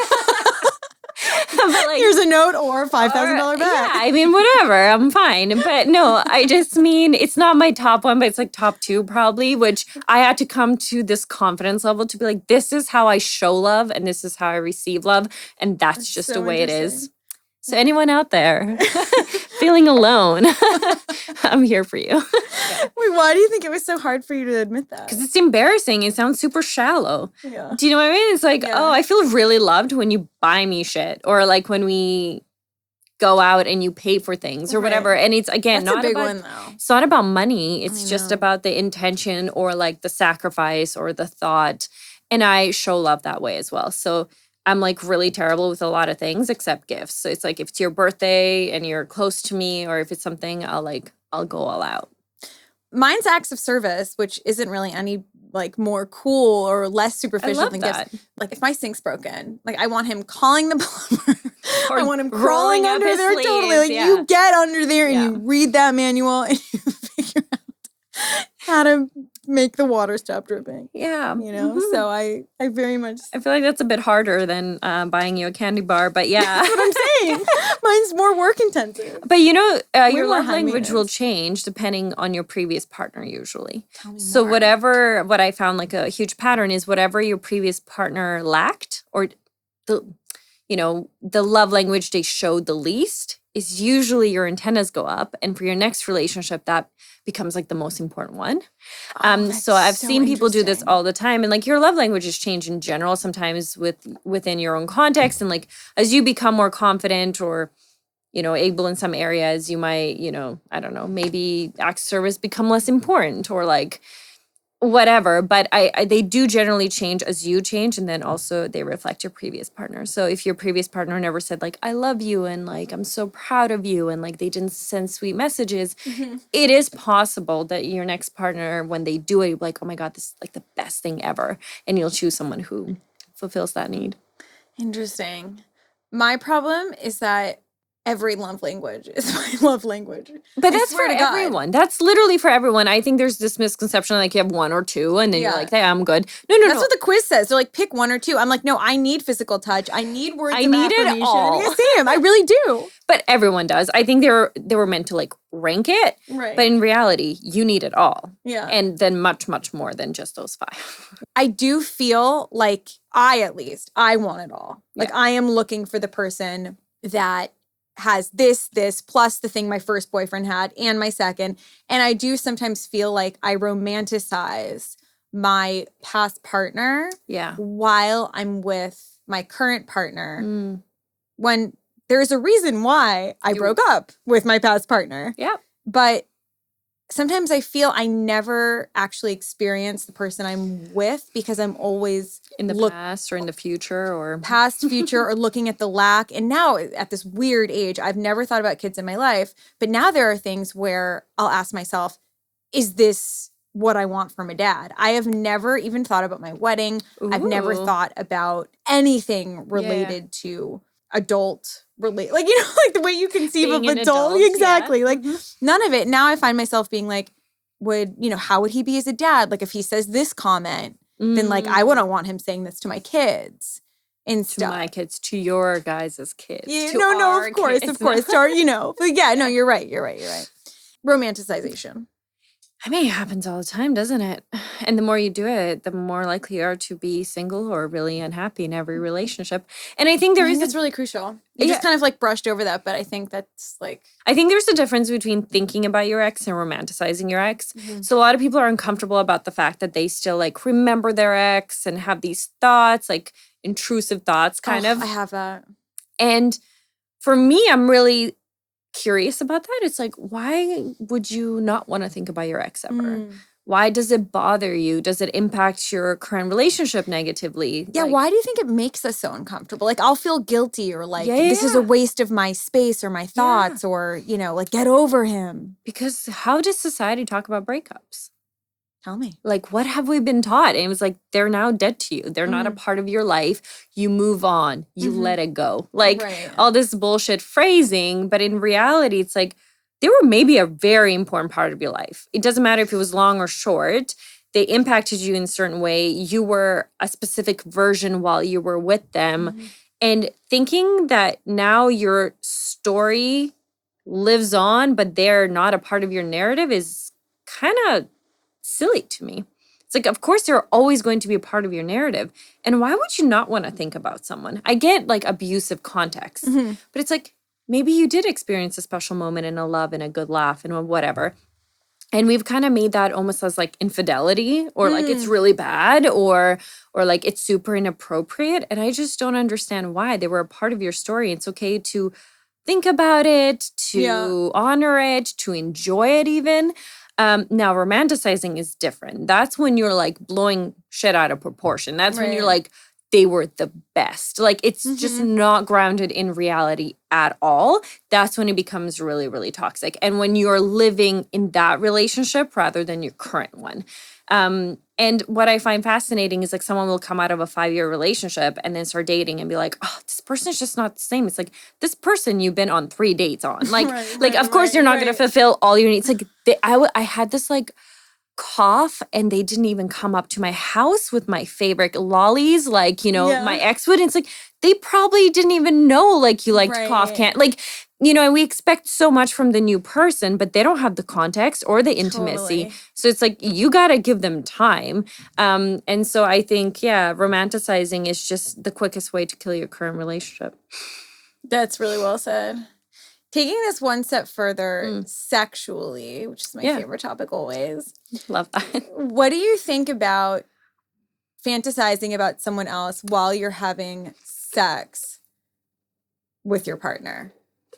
Here's a note or a $5,000 bag. Yeah, I mean, whatever. I'm fine. But no, I just mean it's not my top one, but it's like top two probably, which I had to come to this confidence level to be like, this is how I show love and this is how I receive love. And that's just the way it is. So anyone out there feeling alone, I'm here for you. Wait, why do you think it was so hard for you to admit that? Because it's embarrassing. It sounds super shallow. Yeah. Do you know what I mean? It's like, oh, I feel really loved when you buy me shit. Or like when we go out and you pay for things or whatever. And it's, again, that's not a big about, one, though. It's not about money. It's just about the intention or like the sacrifice or the thought. And I show love that way as well. So I'm like really terrible with a lot of things except gifts. So it's like if it's your birthday and you're close to me or if it's something, I'll go all out. Mine's acts of service, which isn't really any like more cool or less superficial than gifts. Like if my sink's broken, like I want him calling the plumber. I want him crawling under there totally. Like you get under there and you read that manual and you figure out how to make the water stop dripping. Yeah. You know? So I very much... I feel like that's a bit harder than buying you a candy bar, but yeah. That's what I'm saying. Mine's more work intensive. But you know, your love language will change depending on your previous partner usually. Tell me so more. what I found like a huge pattern is whatever your previous partner lacked or the love language they showed the least is usually your antennas go up. And for your next relationship, that becomes like the most important one. So I've seen people do this all the time. And like your love languages change in general, sometimes within your own context. And like as you become more confident or, able in some areas, you might, I don't know, maybe acts of service become less important or like whatever, but they do generally change as you change, and then also they reflect your previous partner. So if your previous partner never said like I love you and like I'm so proud of you and like they didn't send sweet messages, it is possible that your next partner, when they do it, like, oh my God, this is like the best thing ever, and you'll choose someone who fulfills that need. Interesting. My problem is that every love language is my love language. But that's for everyone. That's literally for everyone. I think there's this misconception like you have one or two and then you're like, hey, I'm good. No. That's what the quiz says. They're like, pick one or two. I'm like, no, I need physical touch. I need words of affirmation. It all. I really do. But everyone does. I think they were meant to like rank it. Right. But in reality, you need it all. Yeah. And then much, much more than just those 5. I do feel like I want it all. Like I am looking for the person that has this plus the thing my first boyfriend had and my second. And I do sometimes feel like I romanticize my past partner Yeah. while I'm with my current partner Mm. when there's a reason why I broke up with my past partner. Yeah. But sometimes I feel I never actually experience the person I'm with because I'm always in the past or in the future or past, future, or looking at the lack. And now at this weird age, I've never thought about kids in my life. But now there are things where I'll ask myself, is this what I want from a dad? I have never even thought about my wedding. I've never Ooh. thought about anything related to adult relate, like, you know, like the way you conceive Being of an adult. adult, Exactly. yeah. Like none of it. Now I find myself being like, how would he be as a dad? Like if he says this comment, then like I wouldn't want him saying this to my kids and to stuff. my kids, to your guys' as kids. Yeah, to no, our of course, kids. of course. To our, but yeah, no, you're right. Romanticization. I mean, it happens all the time, doesn't it? And the more you do it, the more likely you are to be single or really unhappy in every relationship. And I think that's really crucial. You just kind of like brushed over that, but I think that's like. I think there's a difference between thinking about your ex and romanticizing your ex. So a lot of people are uncomfortable about the fact that they still like remember their ex and have these thoughts, like intrusive thoughts kind of. I have that. And for me, I'm really curious about that. It's like, why would you not want to think about your ex ever? Why does it bother you? Does it impact your current relationship negatively? Yeah, like, why do you think it makes us so uncomfortable? Like I'll feel guilty or like this is a waste of my space or my thoughts or, like get over him. Because how does society talk about breakups? Tell me. Like, what have we been taught? And it was like, they're now dead to you. They're not a part of your life. You move on. You let it go. Like all this bullshit phrasing. But in reality, it's like, they were maybe a very important part of your life. It doesn't matter if it was long or short. They impacted you in a certain way. You were a specific version while you were with them. And thinking that now your story lives on, but they're not a part of your narrative is kind of silly to me. It's like, of course, they're always going to be a part of your narrative. And why would you not want to think about someone? I get like abusive context, but it's like, maybe you did experience a special moment and a love and a good laugh and whatever. And we've kind of made that almost as like infidelity or like it's really bad or like it's super inappropriate. And I just don't understand why. They were a part of your story. It's okay to think about it, to honor it, to enjoy it even. Now, romanticizing is different. That's when you're like blowing shit out of proportion. That's when you're like, they were the best. Like, it's just not grounded in reality at all. That's when it becomes really, really toxic. And when you're living in that relationship rather than your current one. And what I find fascinating is like someone will come out of a 5-year relationship and then start dating and be like, oh, this person's just not the same. It's like this person you've been on 3 dates on. Like, of course you're not going to fulfill all your needs. Like I had this like cough and they didn't even come up to my house with my favorite lollies. Like, my ex would. And it's like, they probably didn't even know like you liked cough can't like, and we expect so much from the new person, but they don't have the context or the intimacy. Totally. So it's like, you got to give them time. And so I think, romanticizing is just the quickest way to kill your current relationship. That's really well said. Taking this one step further, sexually, which is my favorite topic always. Love that. What do you think about fantasizing about someone else while you're having sex with your partner?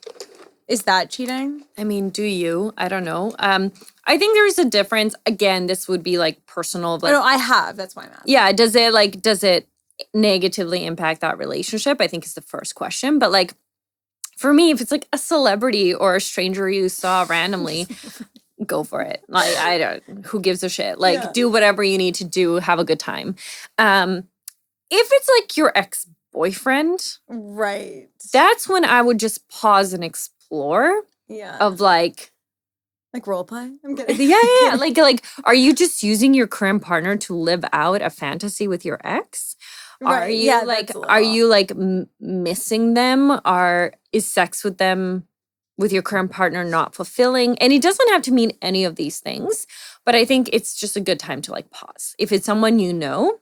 Is that cheating? I mean, do you? I don't know. I think there's a difference. Again, this would be like personal. Like, no, I have. That's why I'm asking. Yeah. Does it negatively impact that relationship? I think is the first question. But like, for me, if it's like a celebrity or a stranger you saw randomly, go for it. Like, who gives a shit? Like, do whatever you need to do. Have a good time. If it's like your ex-boyfriend, right? That's when I would just pause and explore. Yeah. Of like role play. I'm kidding. Yeah. Like, are you just using your current partner to live out a fantasy with your ex? Are you like missing them? Is sex with them with your current partner not fulfilling? And it doesn't have to mean any of these things, but I think it's just a good time to like pause. If it's someone you know,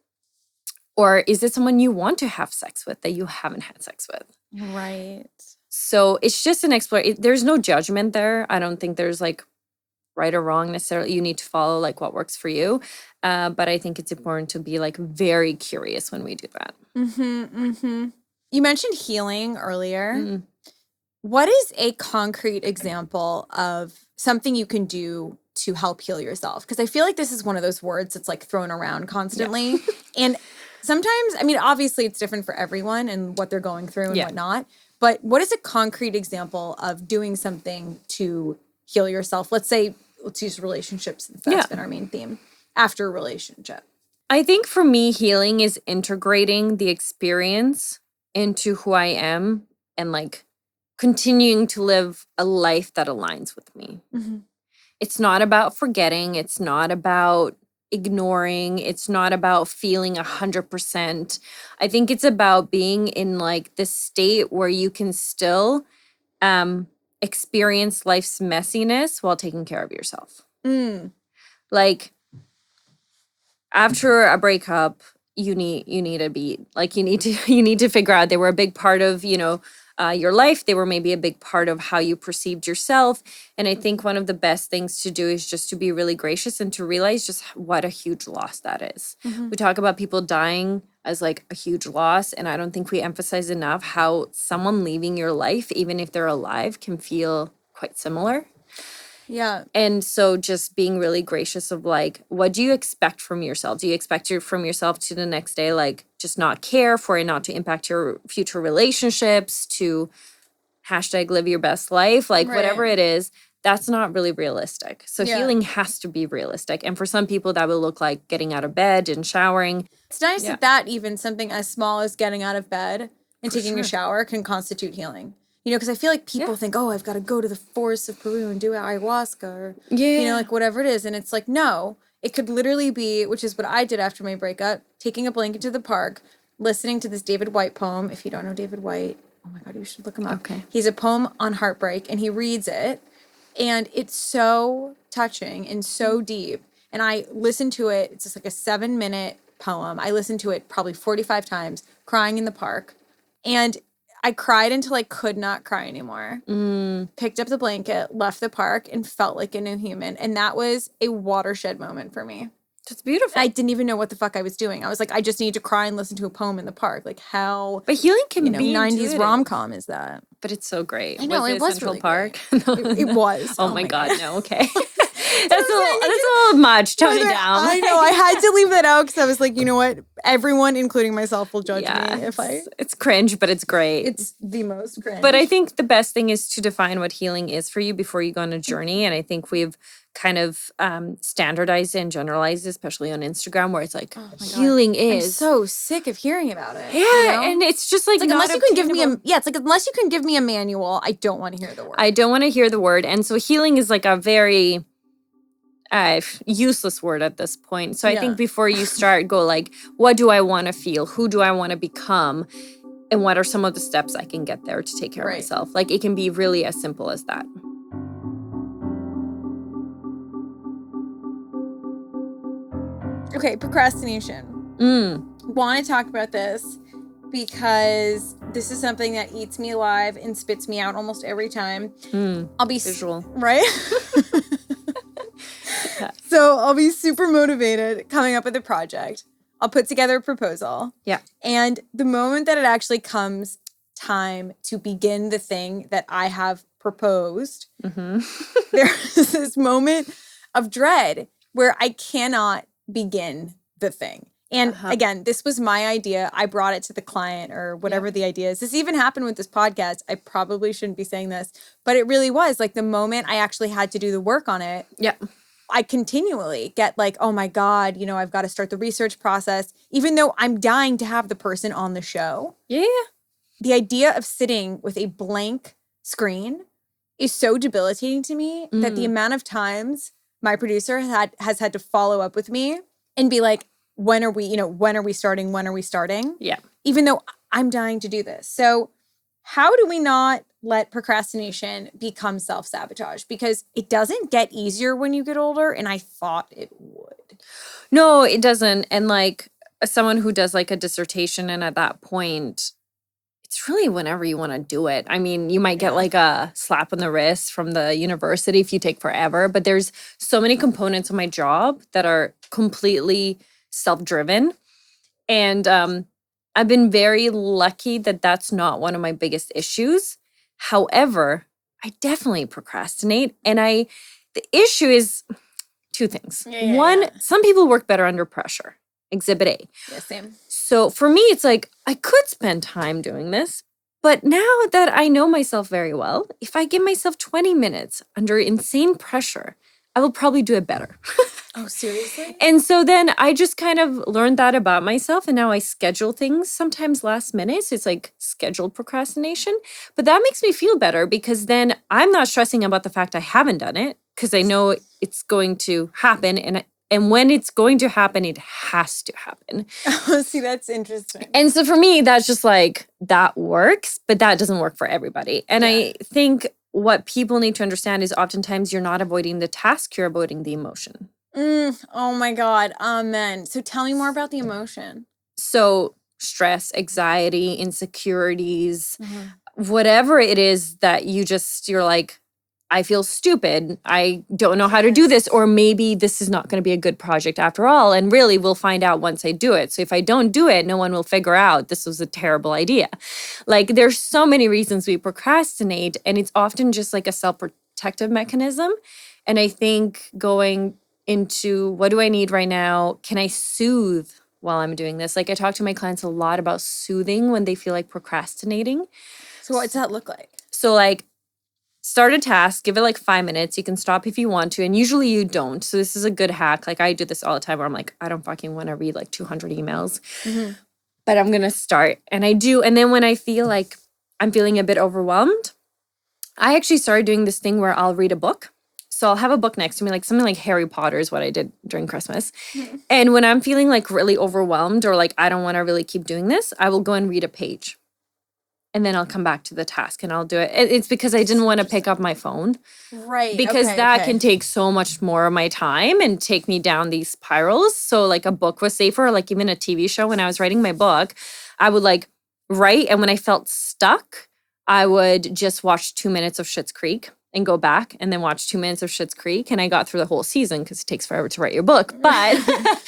or is it someone you want to have sex with that you haven't had sex with? Right. So it's just an exploration. There's no judgment there. I don't think there's like right or wrong necessarily. You need to follow like what works for you. But I think it's important to be like very curious when we do that. You mentioned healing earlier. Mm. What is a concrete example of something you can do to help heal yourself? Because I feel like this is one of those words that's like thrown around constantly. And sometimes, I mean, obviously it's different for everyone and what they're going through and whatnot. But what is a concrete example of doing something to heal yourself? Let's say, let's use relationships since that's been our main theme. After a relationship. I think for me, healing is integrating the experience into who I am and like continuing to live a life that aligns with me. It's not about forgetting. It's not about ignoring. It's not about feeling 100%. I think it's about being in like this state where you can still experience life's messiness while taking care of yourself. Like after a breakup, you need a beat. Like you need to figure out they were a big part of, your life. They were maybe a big part of how you perceived yourself. And I think one of the best things to do is just to be really gracious and to realize just what a huge loss that is. We talk about people dying as like a huge loss. And I don't think we emphasize enough how someone leaving your life, even if they're alive, can feel quite similar. Yeah. And so just being really gracious of like, what do you expect from yourself? Do you expect from yourself to the next day, like just not care for it, not to impact your future relationships, to hashtag live your best life, like whatever it is, that's not really realistic. So healing has to be realistic. And for some people that will look like getting out of bed and showering. It's nice that even something as small as getting out of bed and taking a shower can constitute healing. Because I feel like people think, oh, I've got to go to the forests of Peru and do ayahuasca or, like whatever it is. And it's like, no, it could literally be, which is what I did after my breakup, taking a blanket to the park, listening to this David Whyte poem. If you don't know David Whyte, oh my God, you should look him up. Okay. He's a poem on heartbreak and he reads it. And it's so touching and so deep. And I listened to it. It's just like a 7-minute poem. I listened to it probably 45 times, crying in the park. And I cried until I could not cry anymore. Picked up the blanket, left the park, and felt like a new human. And that was a watershed moment for me. That's beautiful. I didn't even know what the fuck I was doing. I was like, I just need to cry and listen to a poem in the park. Like how, but healing can be 90s intuitive. rom-com is that? But it's so great. I know, it was Central really Park. It was. Oh my God, no, okay. That's a little much. Tone it down. I know. I had to leave that out because I was like, you know what? Everyone, including myself, will judge me if I. It's cringe, but it's great. It's the most cringe. But I think the best thing is to define what healing is for you before you go on a journey. And I think we've kind of standardized and generalized, especially on Instagram, where it's like healing is. I'm so sick of hearing about it. Yeah, and it's just like unless you can give me it's like unless you can give me a manual, I don't want to hear the word. I don't want to hear the word, and so healing is like a very useless word at this point. So I think before you start, go like, what do I want to feel? Who do I want to become? And what are some of the steps I can get there to take care of myself? Like it can be really as simple as that. Okay, procrastination. Want to talk about this because this is something that eats me alive and spits me out almost every time. I'll be visual, right? So I'll be super motivated coming up with a project. I'll put together a proposal. Yeah. And the moment that it actually comes time to begin the thing that I have proposed, there's this moment of dread where I cannot begin the thing. And again, this was my idea. I brought it to the client or whatever the idea is. This even happened with this podcast. I probably shouldn't be saying this, but it really was like the moment I actually had to do the work on it. Yeah. I continually get like, oh my God, I've got to start the research process, even though I'm dying to have the person on the show. Yeah. The idea of sitting with a blank screen is so debilitating to me that the amount of times my producer has had to follow up with me and be like, when are we starting? When are we starting? Yeah. Even though I'm dying to do this. So how do we not let procrastination become self-sabotage? Because it doesn't get easier when you get older, and I thought it would. No, it doesn't. And like as someone who does like a dissertation, and at that point, it's really whenever you want to do it. I mean, you might get like a slap on the wrist from the university if you take forever, but there's so many components of my job that are completely self-driven. And I've been very lucky that that's not one of my biggest issues. However, I definitely procrastinate. And the issue is two things. One, some people work better under pressure. Exhibit A. Yeah, same. So for me, it's like I could spend time doing this, but now that I know myself very well, if I give myself 20 minutes under insane pressure, I will probably do it better. Oh, seriously? And so then I just kind of learned that about myself, and now I schedule things sometimes last minute. So it's like scheduled procrastination. But that makes me feel better because then I'm not stressing about the fact I haven't done it because I know it's going to happen, and when it's going to happen, it has to happen. Oh, see, that's interesting. And so for me, that's just like, that works, but that doesn't work for everybody. And I think what people need to understand is oftentimes you're not avoiding the task, you're avoiding the emotion. Oh my God. Amen. So tell me more about the emotion. So stress, anxiety, insecurities, whatever it is that you're like, I feel stupid. I don't know how to do this. Or maybe this is not going to be a good project after all. And really, we'll find out once I do it. So if I don't do it, no one will figure out this was a terrible idea. Like, there's so many reasons we procrastinate. And it's often just like a self-protective mechanism. And I think going into what do I need right now? Can I soothe while I'm doing this? Like, I talk to my clients a lot about soothing when they feel like procrastinating. So what does that look like? So like, start a task, give it like 5 minutes. You can stop if you want to. And usually you don't. So this is a good hack. Like, I do this all the time where I'm like, I don't fucking want to read like 200 emails, but I'm going to start. And I do. And then when I feel like I'm feeling a bit overwhelmed, I actually started doing this thing where I'll read a book. So I'll have a book next to me, like something like Harry Potter is what I did during Christmas. And when I'm feeling like really overwhelmed or like I don't want to really keep doing this, I will go and read a page. And then I'll come back to the task and I'll do it. It's because I didn't want to pick up my phone. Right. Because that can take so much more of my time and take me down these spirals. So like a book was safer, like even a TV show. When I was writing my book, I would like write. And when I felt stuck, I would just watch 2 minutes of Schitt's Creek and go back and then watch 2 minutes of Schitt's Creek. And I got through the whole season because it takes forever to write your book. But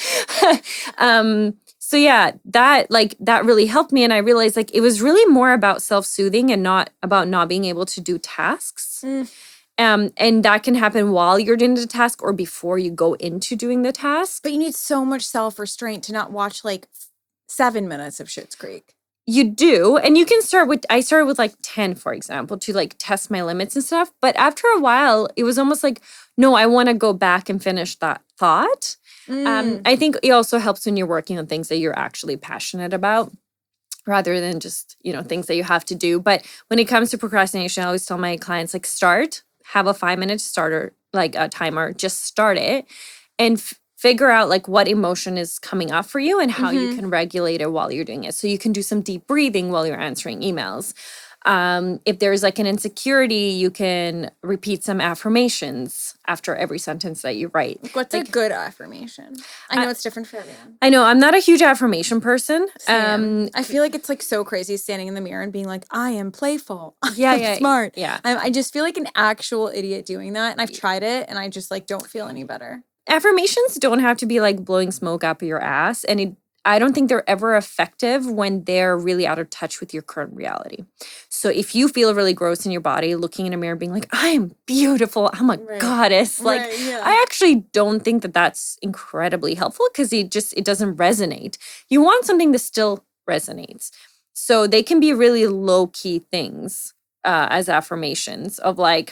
so yeah, that really helped me. And I realized like it was really more about self-soothing and not about not being able to do tasks. And that can happen while you're doing the task or before you go into doing the task. But you need so much self-restraint to not watch like 7 minutes of Schitt's Creek. You do. And you can I started with like 10, for example, to like test my limits and stuff. But after a while, it was almost like, no, I want to go back and finish that thought. I think it also helps when you're working on things that you're actually passionate about rather than just, things that you have to do. But when it comes to procrastination, I always tell my clients, like, have a 5-minute starter, like a timer, just start it and figure out like what emotion is coming up for you and how you can regulate it while you're doing it. So you can do some deep breathing while you're answering emails. If there's like an insecurity, you can repeat some affirmations after every sentence that you write. What's a good affirmation? I know it's different for everyone. I know I'm not a huge affirmation person. I feel like it's like so crazy standing in the mirror and being like, I am playful. Yeah, smart. Yeah. I just feel like an actual idiot doing that. And I've tried it and I just like don't feel any better. Affirmations don't have to be like blowing smoke up your ass. And I don't think they're ever effective when they're really out of touch with your current reality. So if you feel really gross in your body, looking in a mirror being like, I am beautiful, I'm a goddess. Like, I actually don't think that that's incredibly helpful because it doesn't resonate. You want something that still resonates. So they can be really low-key things as affirmations of like,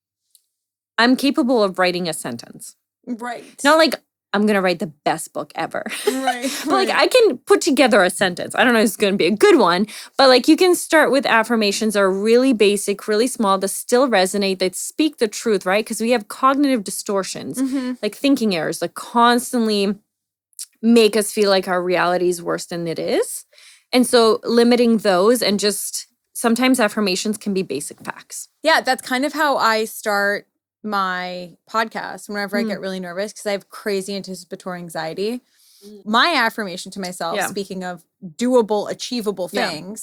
I'm capable of writing a sentence. Right. Not like, I'm going to write the best book ever. Right. But like, I can put together a sentence. I don't know if it's going to be a good one, but like you can start with affirmations that are really basic, really small, that still resonate, that speak the truth, right? Because we have cognitive distortions, like thinking errors that constantly make us feel like our reality is worse than it is. And so limiting those and just sometimes affirmations can be basic facts. Yeah, that's kind of how I start my podcast whenever I get really nervous because I have crazy anticipatory anxiety. My affirmation to myself, speaking of doable, achievable things,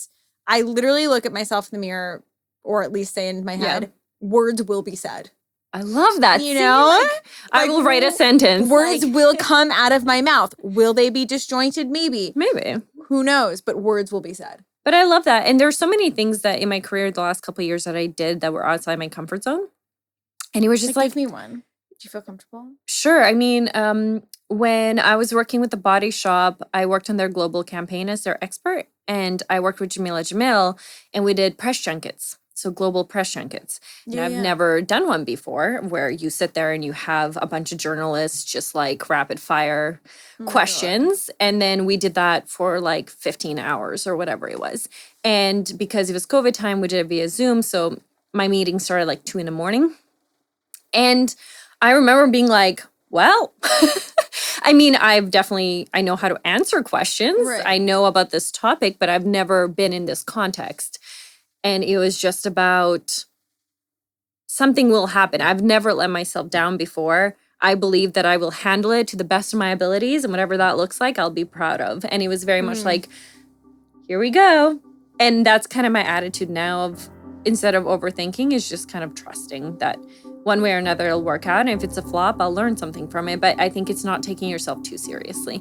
I literally look at myself in the mirror, or at least say in my head, words will be said. I love that. You know? I will write a sentence. Words will come out of my mouth. Will they be disjointed? Maybe. Maybe. Who knows? But words will be said. But I love that. And there's so many things that in my career the last couple of years that I did that were outside my comfort zone. And it was just like give me one. Do you feel comfortable? Sure. I mean, when I was working with the Body Shop, I worked on their global campaign as their expert. And I worked with Jamila Jamil, and we did press junkets. So global press junkets. And I've never done one before where you sit there and you have a bunch of journalists just like rapid fire questions. And then we did that for like 15 hours or whatever it was. And because it was COVID time, we did it via Zoom. So my meeting started like 2 a.m. And I remember being like, well, I mean, I know how to answer questions. Right. I know about this topic, but I've never been in this context. And it was just about something will happen. I've never let myself down before. I believe that I will handle it to the best of my abilities, and whatever that looks like, I'll be proud of. And it was very much like, here we go. And that's kind of my attitude now of, instead of overthinking, is just kind of trusting that one way or another it'll work out. And if it's a flop, I'll learn something from it. But I think it's not taking yourself too seriously.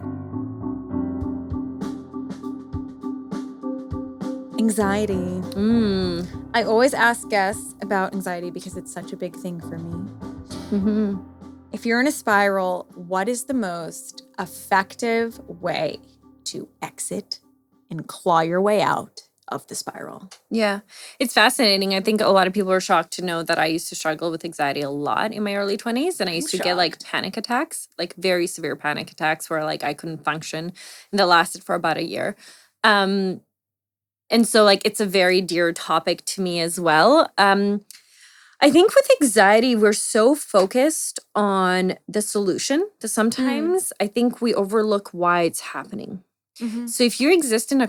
Anxiety. I always ask guests about anxiety because it's such a big thing for me. If you're in a spiral, what is the most effective way to exit and claw your way out of the spiral? Yeah, it's fascinating. I think a lot of people are shocked to know that I used to struggle with anxiety a lot in my early 20s. And I used to get like panic attacks, like very severe panic attacks where like I couldn't function. And that lasted for about a year. And so, like, it's a very dear topic to me as well. I think with anxiety, we're so focused on the solution that sometimes I think we overlook why it's happening. So if you exist in a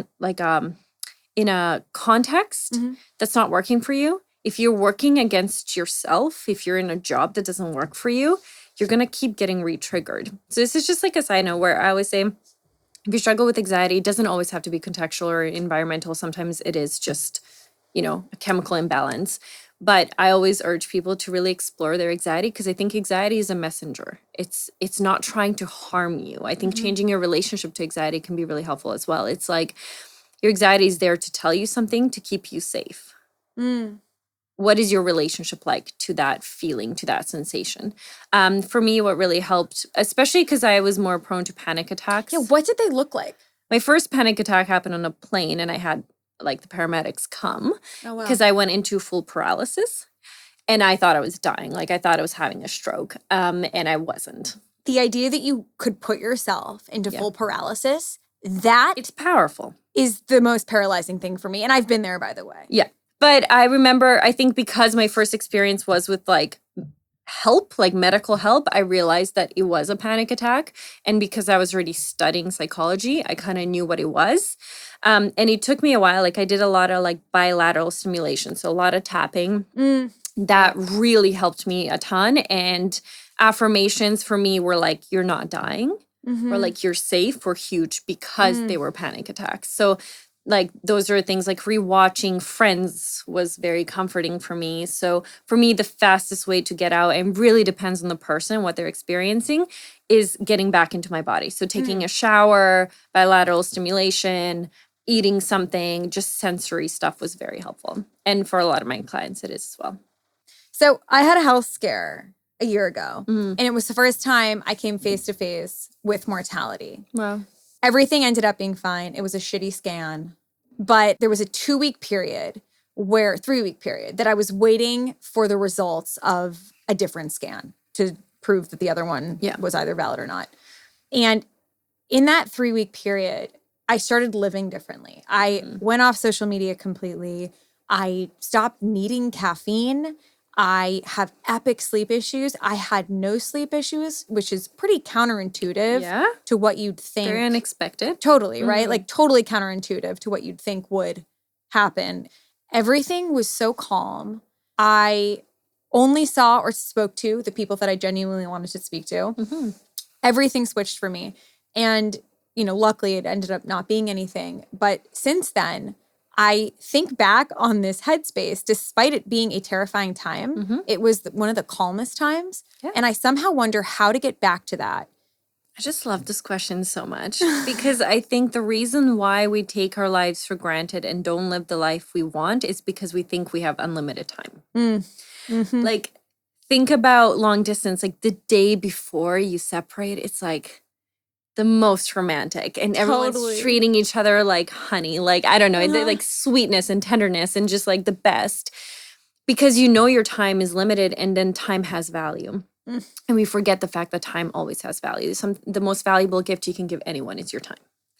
context that's not working for you, if you're working against yourself, if you're in a job that doesn't work for you, you're going to keep getting re-triggered. So this is just like a side note where I always say, if you struggle with anxiety, it doesn't always have to be contextual or environmental. Sometimes it is just, a chemical imbalance. But I always urge people to really explore their anxiety because I think anxiety is a messenger. It's not trying to harm you. I think changing your relationship to anxiety can be really helpful as well. It's like your anxiety is there to tell you something to keep you safe. What is your relationship like to that feeling, to that sensation? For me, what really helped, especially because I was more prone to panic attacks. Yeah, what did they look like? My first panic attack happened on a plane and I had like the paramedics come because I went into full paralysis and I thought I was dying. Like I thought I was having a stroke and I wasn't. The idea that you could put yourself into full paralysis, it's powerful. Is the most paralyzing thing for me. And I've been there, by the way. Yeah. But I remember, I think because my first experience was with like help, like medical help, I realized that it was a panic attack. And because I was already studying psychology, I kind of knew what it was. And it took me a while. Like I did a lot of like bilateral stimulation. So a lot of tapping. That really helped me a ton. And affirmations for me were like, you're not dying. Or like, you're safe were huge because they were panic attacks. So like those are things like rewatching Friends was very comforting for me. So for me, the fastest way to get out, and really depends on the person, what they're experiencing, is getting back into my body. So taking a shower, bilateral stimulation, eating something, just sensory stuff was very helpful. And for a lot of my clients, it is as well. So I had a health scare a year ago, and it was the first time I came face to face with mortality. Wow. Everything ended up being fine. It was a shitty scan. But there was a 3-week period that I was waiting for the results of a different scan to prove that the other one was either valid or not. And in that 3-week period, I started living differently. I went off social media completely. I stopped needing caffeine. I have epic sleep issues. I had no sleep issues, which is pretty counterintuitive to what you'd think. Very unexpected. Totally, right? Like totally counterintuitive to what you'd think would happen. Everything was so calm. I only saw or spoke to the people that I genuinely wanted to speak to. Everything switched for me. And, luckily it ended up not being anything. But since then, I think back on this headspace, despite it being a terrifying time, it was one of the calmest times. Yeah. And I somehow wonder how to get back to that. I just love this question so much because I think the reason why we take our lives for granted and don't live the life we want is because we think we have unlimited time. Like, think about long distance, like the day before you separate, it's like the most romantic and everyone's treating each other like honey. Like, I don't know, like sweetness and tenderness and just like the best because you know your time is limited and then time has value. And we forget the fact that time always has value. The most valuable gift you can give anyone is your time.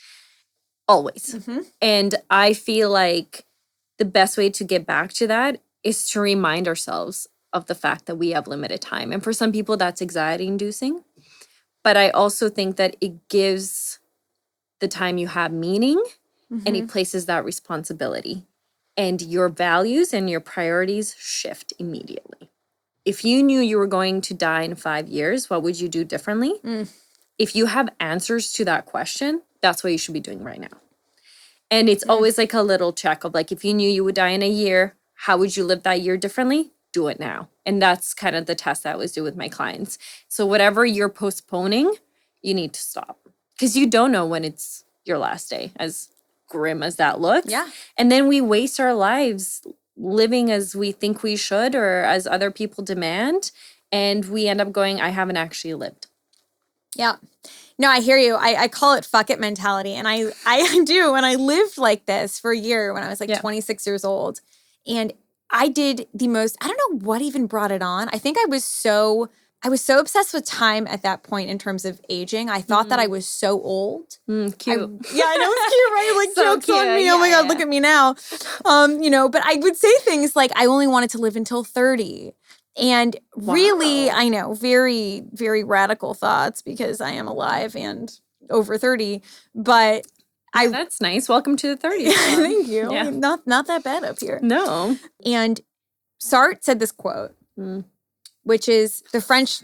Always. And I feel like the best way to get back to that is to remind ourselves of the fact that we have limited time. And for some people, that's anxiety inducing. But I also think that it gives the time you have meaning and it places that responsibility. And your values and your priorities shift immediately. If you knew you were going to die in 5 years, what would you do differently? If you have answers to that question, that's what you should be doing right now. And it's always like a little check of like, if you knew you would die in a year, how would you live that year differently? Do it now. And that's kind of the test that I always do with my clients. So whatever you're postponing, you need to stop because you don't know when it's your last day, as grim as that looks. Yeah. And then we waste our lives living as we think we should or as other people demand. And we end up going, I haven't actually lived. Yeah. No, I hear you. I call it fuck it mentality. And I do. And I lived like this for a year when I was like 26 years old. And I did the most, I don't know what even brought it on. I think I was so obsessed with time at that point in terms of aging. I thought that I was so old. Cute. I know it's cute, right? Like So jokes cute. on me. Oh my God, look at me now. But I would say things like I only wanted to live until 30. And really, I know, very, very radical thoughts because I am alive and over 30. But that's nice. Welcome to the 30s. Thank you. Yeah. Not that bad up here. No. And Sartre said this quote, which is the French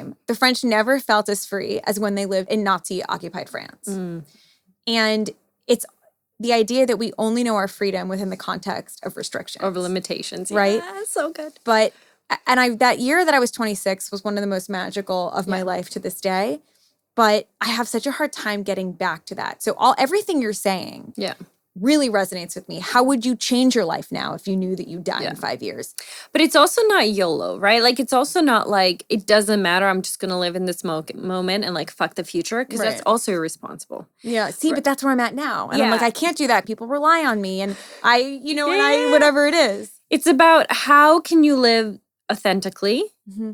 never felt as free as when they lived in Nazi-occupied France. And it's the idea that we only know our freedom within the context of restrictions. Over limitations. Right? Yeah, so good. But, that year that I was 26 was one of the most magical of my life to this day. But I have such a hard time getting back to that. So everything you're saying really resonates with me. How would you change your life now if you knew that you'd die in 5 years? But it's also not YOLO, right? Like, it's also not like, it doesn't matter. I'm just going to live in this moment and like, fuck the future. Because that's also irresponsible. Yeah. See, but that's where I'm at now. And I'm like, I can't do that. People rely on me. And whatever it is. It's about how can you live authentically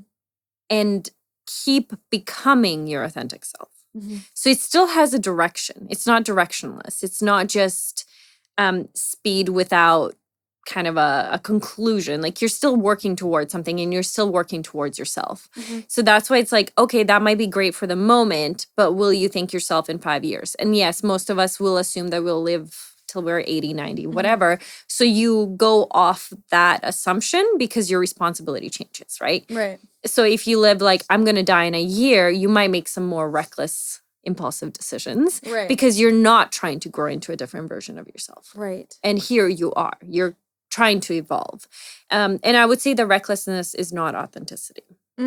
and keep becoming your authentic self. So it still has a direction. It's not directionless. It's not just speed without kind of a conclusion. Like, you're still working towards something and you're still working towards yourself. So that's why it's like, okay, that might be great for the moment, but will you think yourself in 5 years? And yes, most of us will assume that we'll live till we're 80, 90, whatever. So you go off that assumption because your responsibility changes, right? Right. So if you live like, I'm going to die in a year, you might make some more reckless, impulsive decisions because you're not trying to grow into a different version of yourself. Right. And here you are. You're trying to evolve. And I would say the recklessness is not authenticity.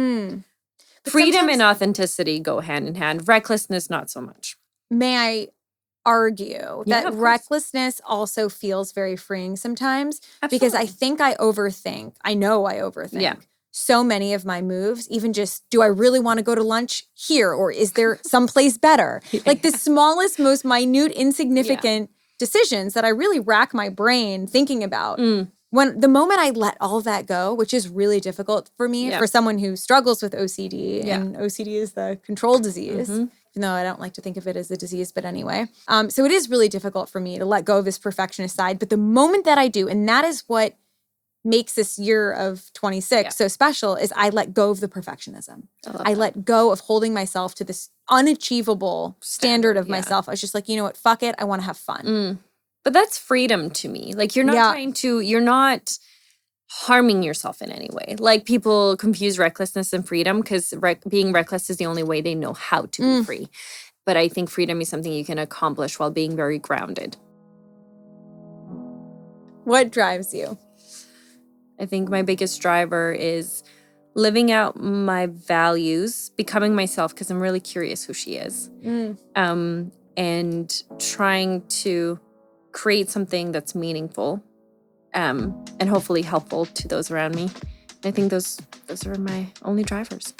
Freedom and authenticity go hand in hand. Recklessness, not so much. May I argue that recklessness also feels very freeing sometimes? Because I think I overthink. I know I overthink. So many of my moves, even just, do I really want to go to lunch here? Or is there someplace better? Like the smallest, most minute, insignificant decisions that I really rack my brain thinking about. When the moment I let all of that go, which is really difficult for me, for someone who struggles with OCD, and OCD is the control disease, even though I don't like to think of it as a disease, but anyway. So it is really difficult for me to let go of this perfectionist side. But the moment that I do, and that is what makes this year of 26 so special, is I let go of the perfectionism. I let go of holding myself to this unachievable standard of myself. I was just like, you know what, fuck it, I want to have fun. But that's freedom to me. Like, you're not you're not harming yourself in any way. Like, people confuse recklessness and freedom because being reckless is the only way they know how to be free. But I think freedom is something you can accomplish while being very grounded. What drives you? I think my biggest driver is living out my values, becoming myself, because I'm really curious who she is, and trying to create something that's meaningful, and hopefully helpful to those around me. I think those are my only drivers.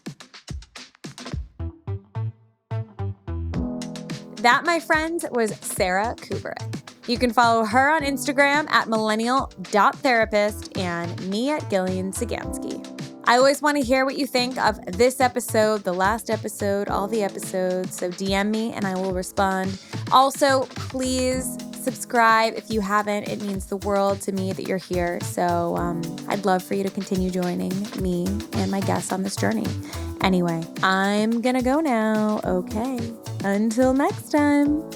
That, my friends, was Sarah Kubrick. You can follow her on Instagram at millennial.therapist and me at Gillian Sagansky. I always want to hear what you think of this episode, the last episode, all the episodes. So DM me and I will respond. Also, please subscribe if you haven't. It means the world to me that you're here. So I'd love for you to continue joining me and my guests on this journey. Anyway, I'm going to go now. Okay. Until next time.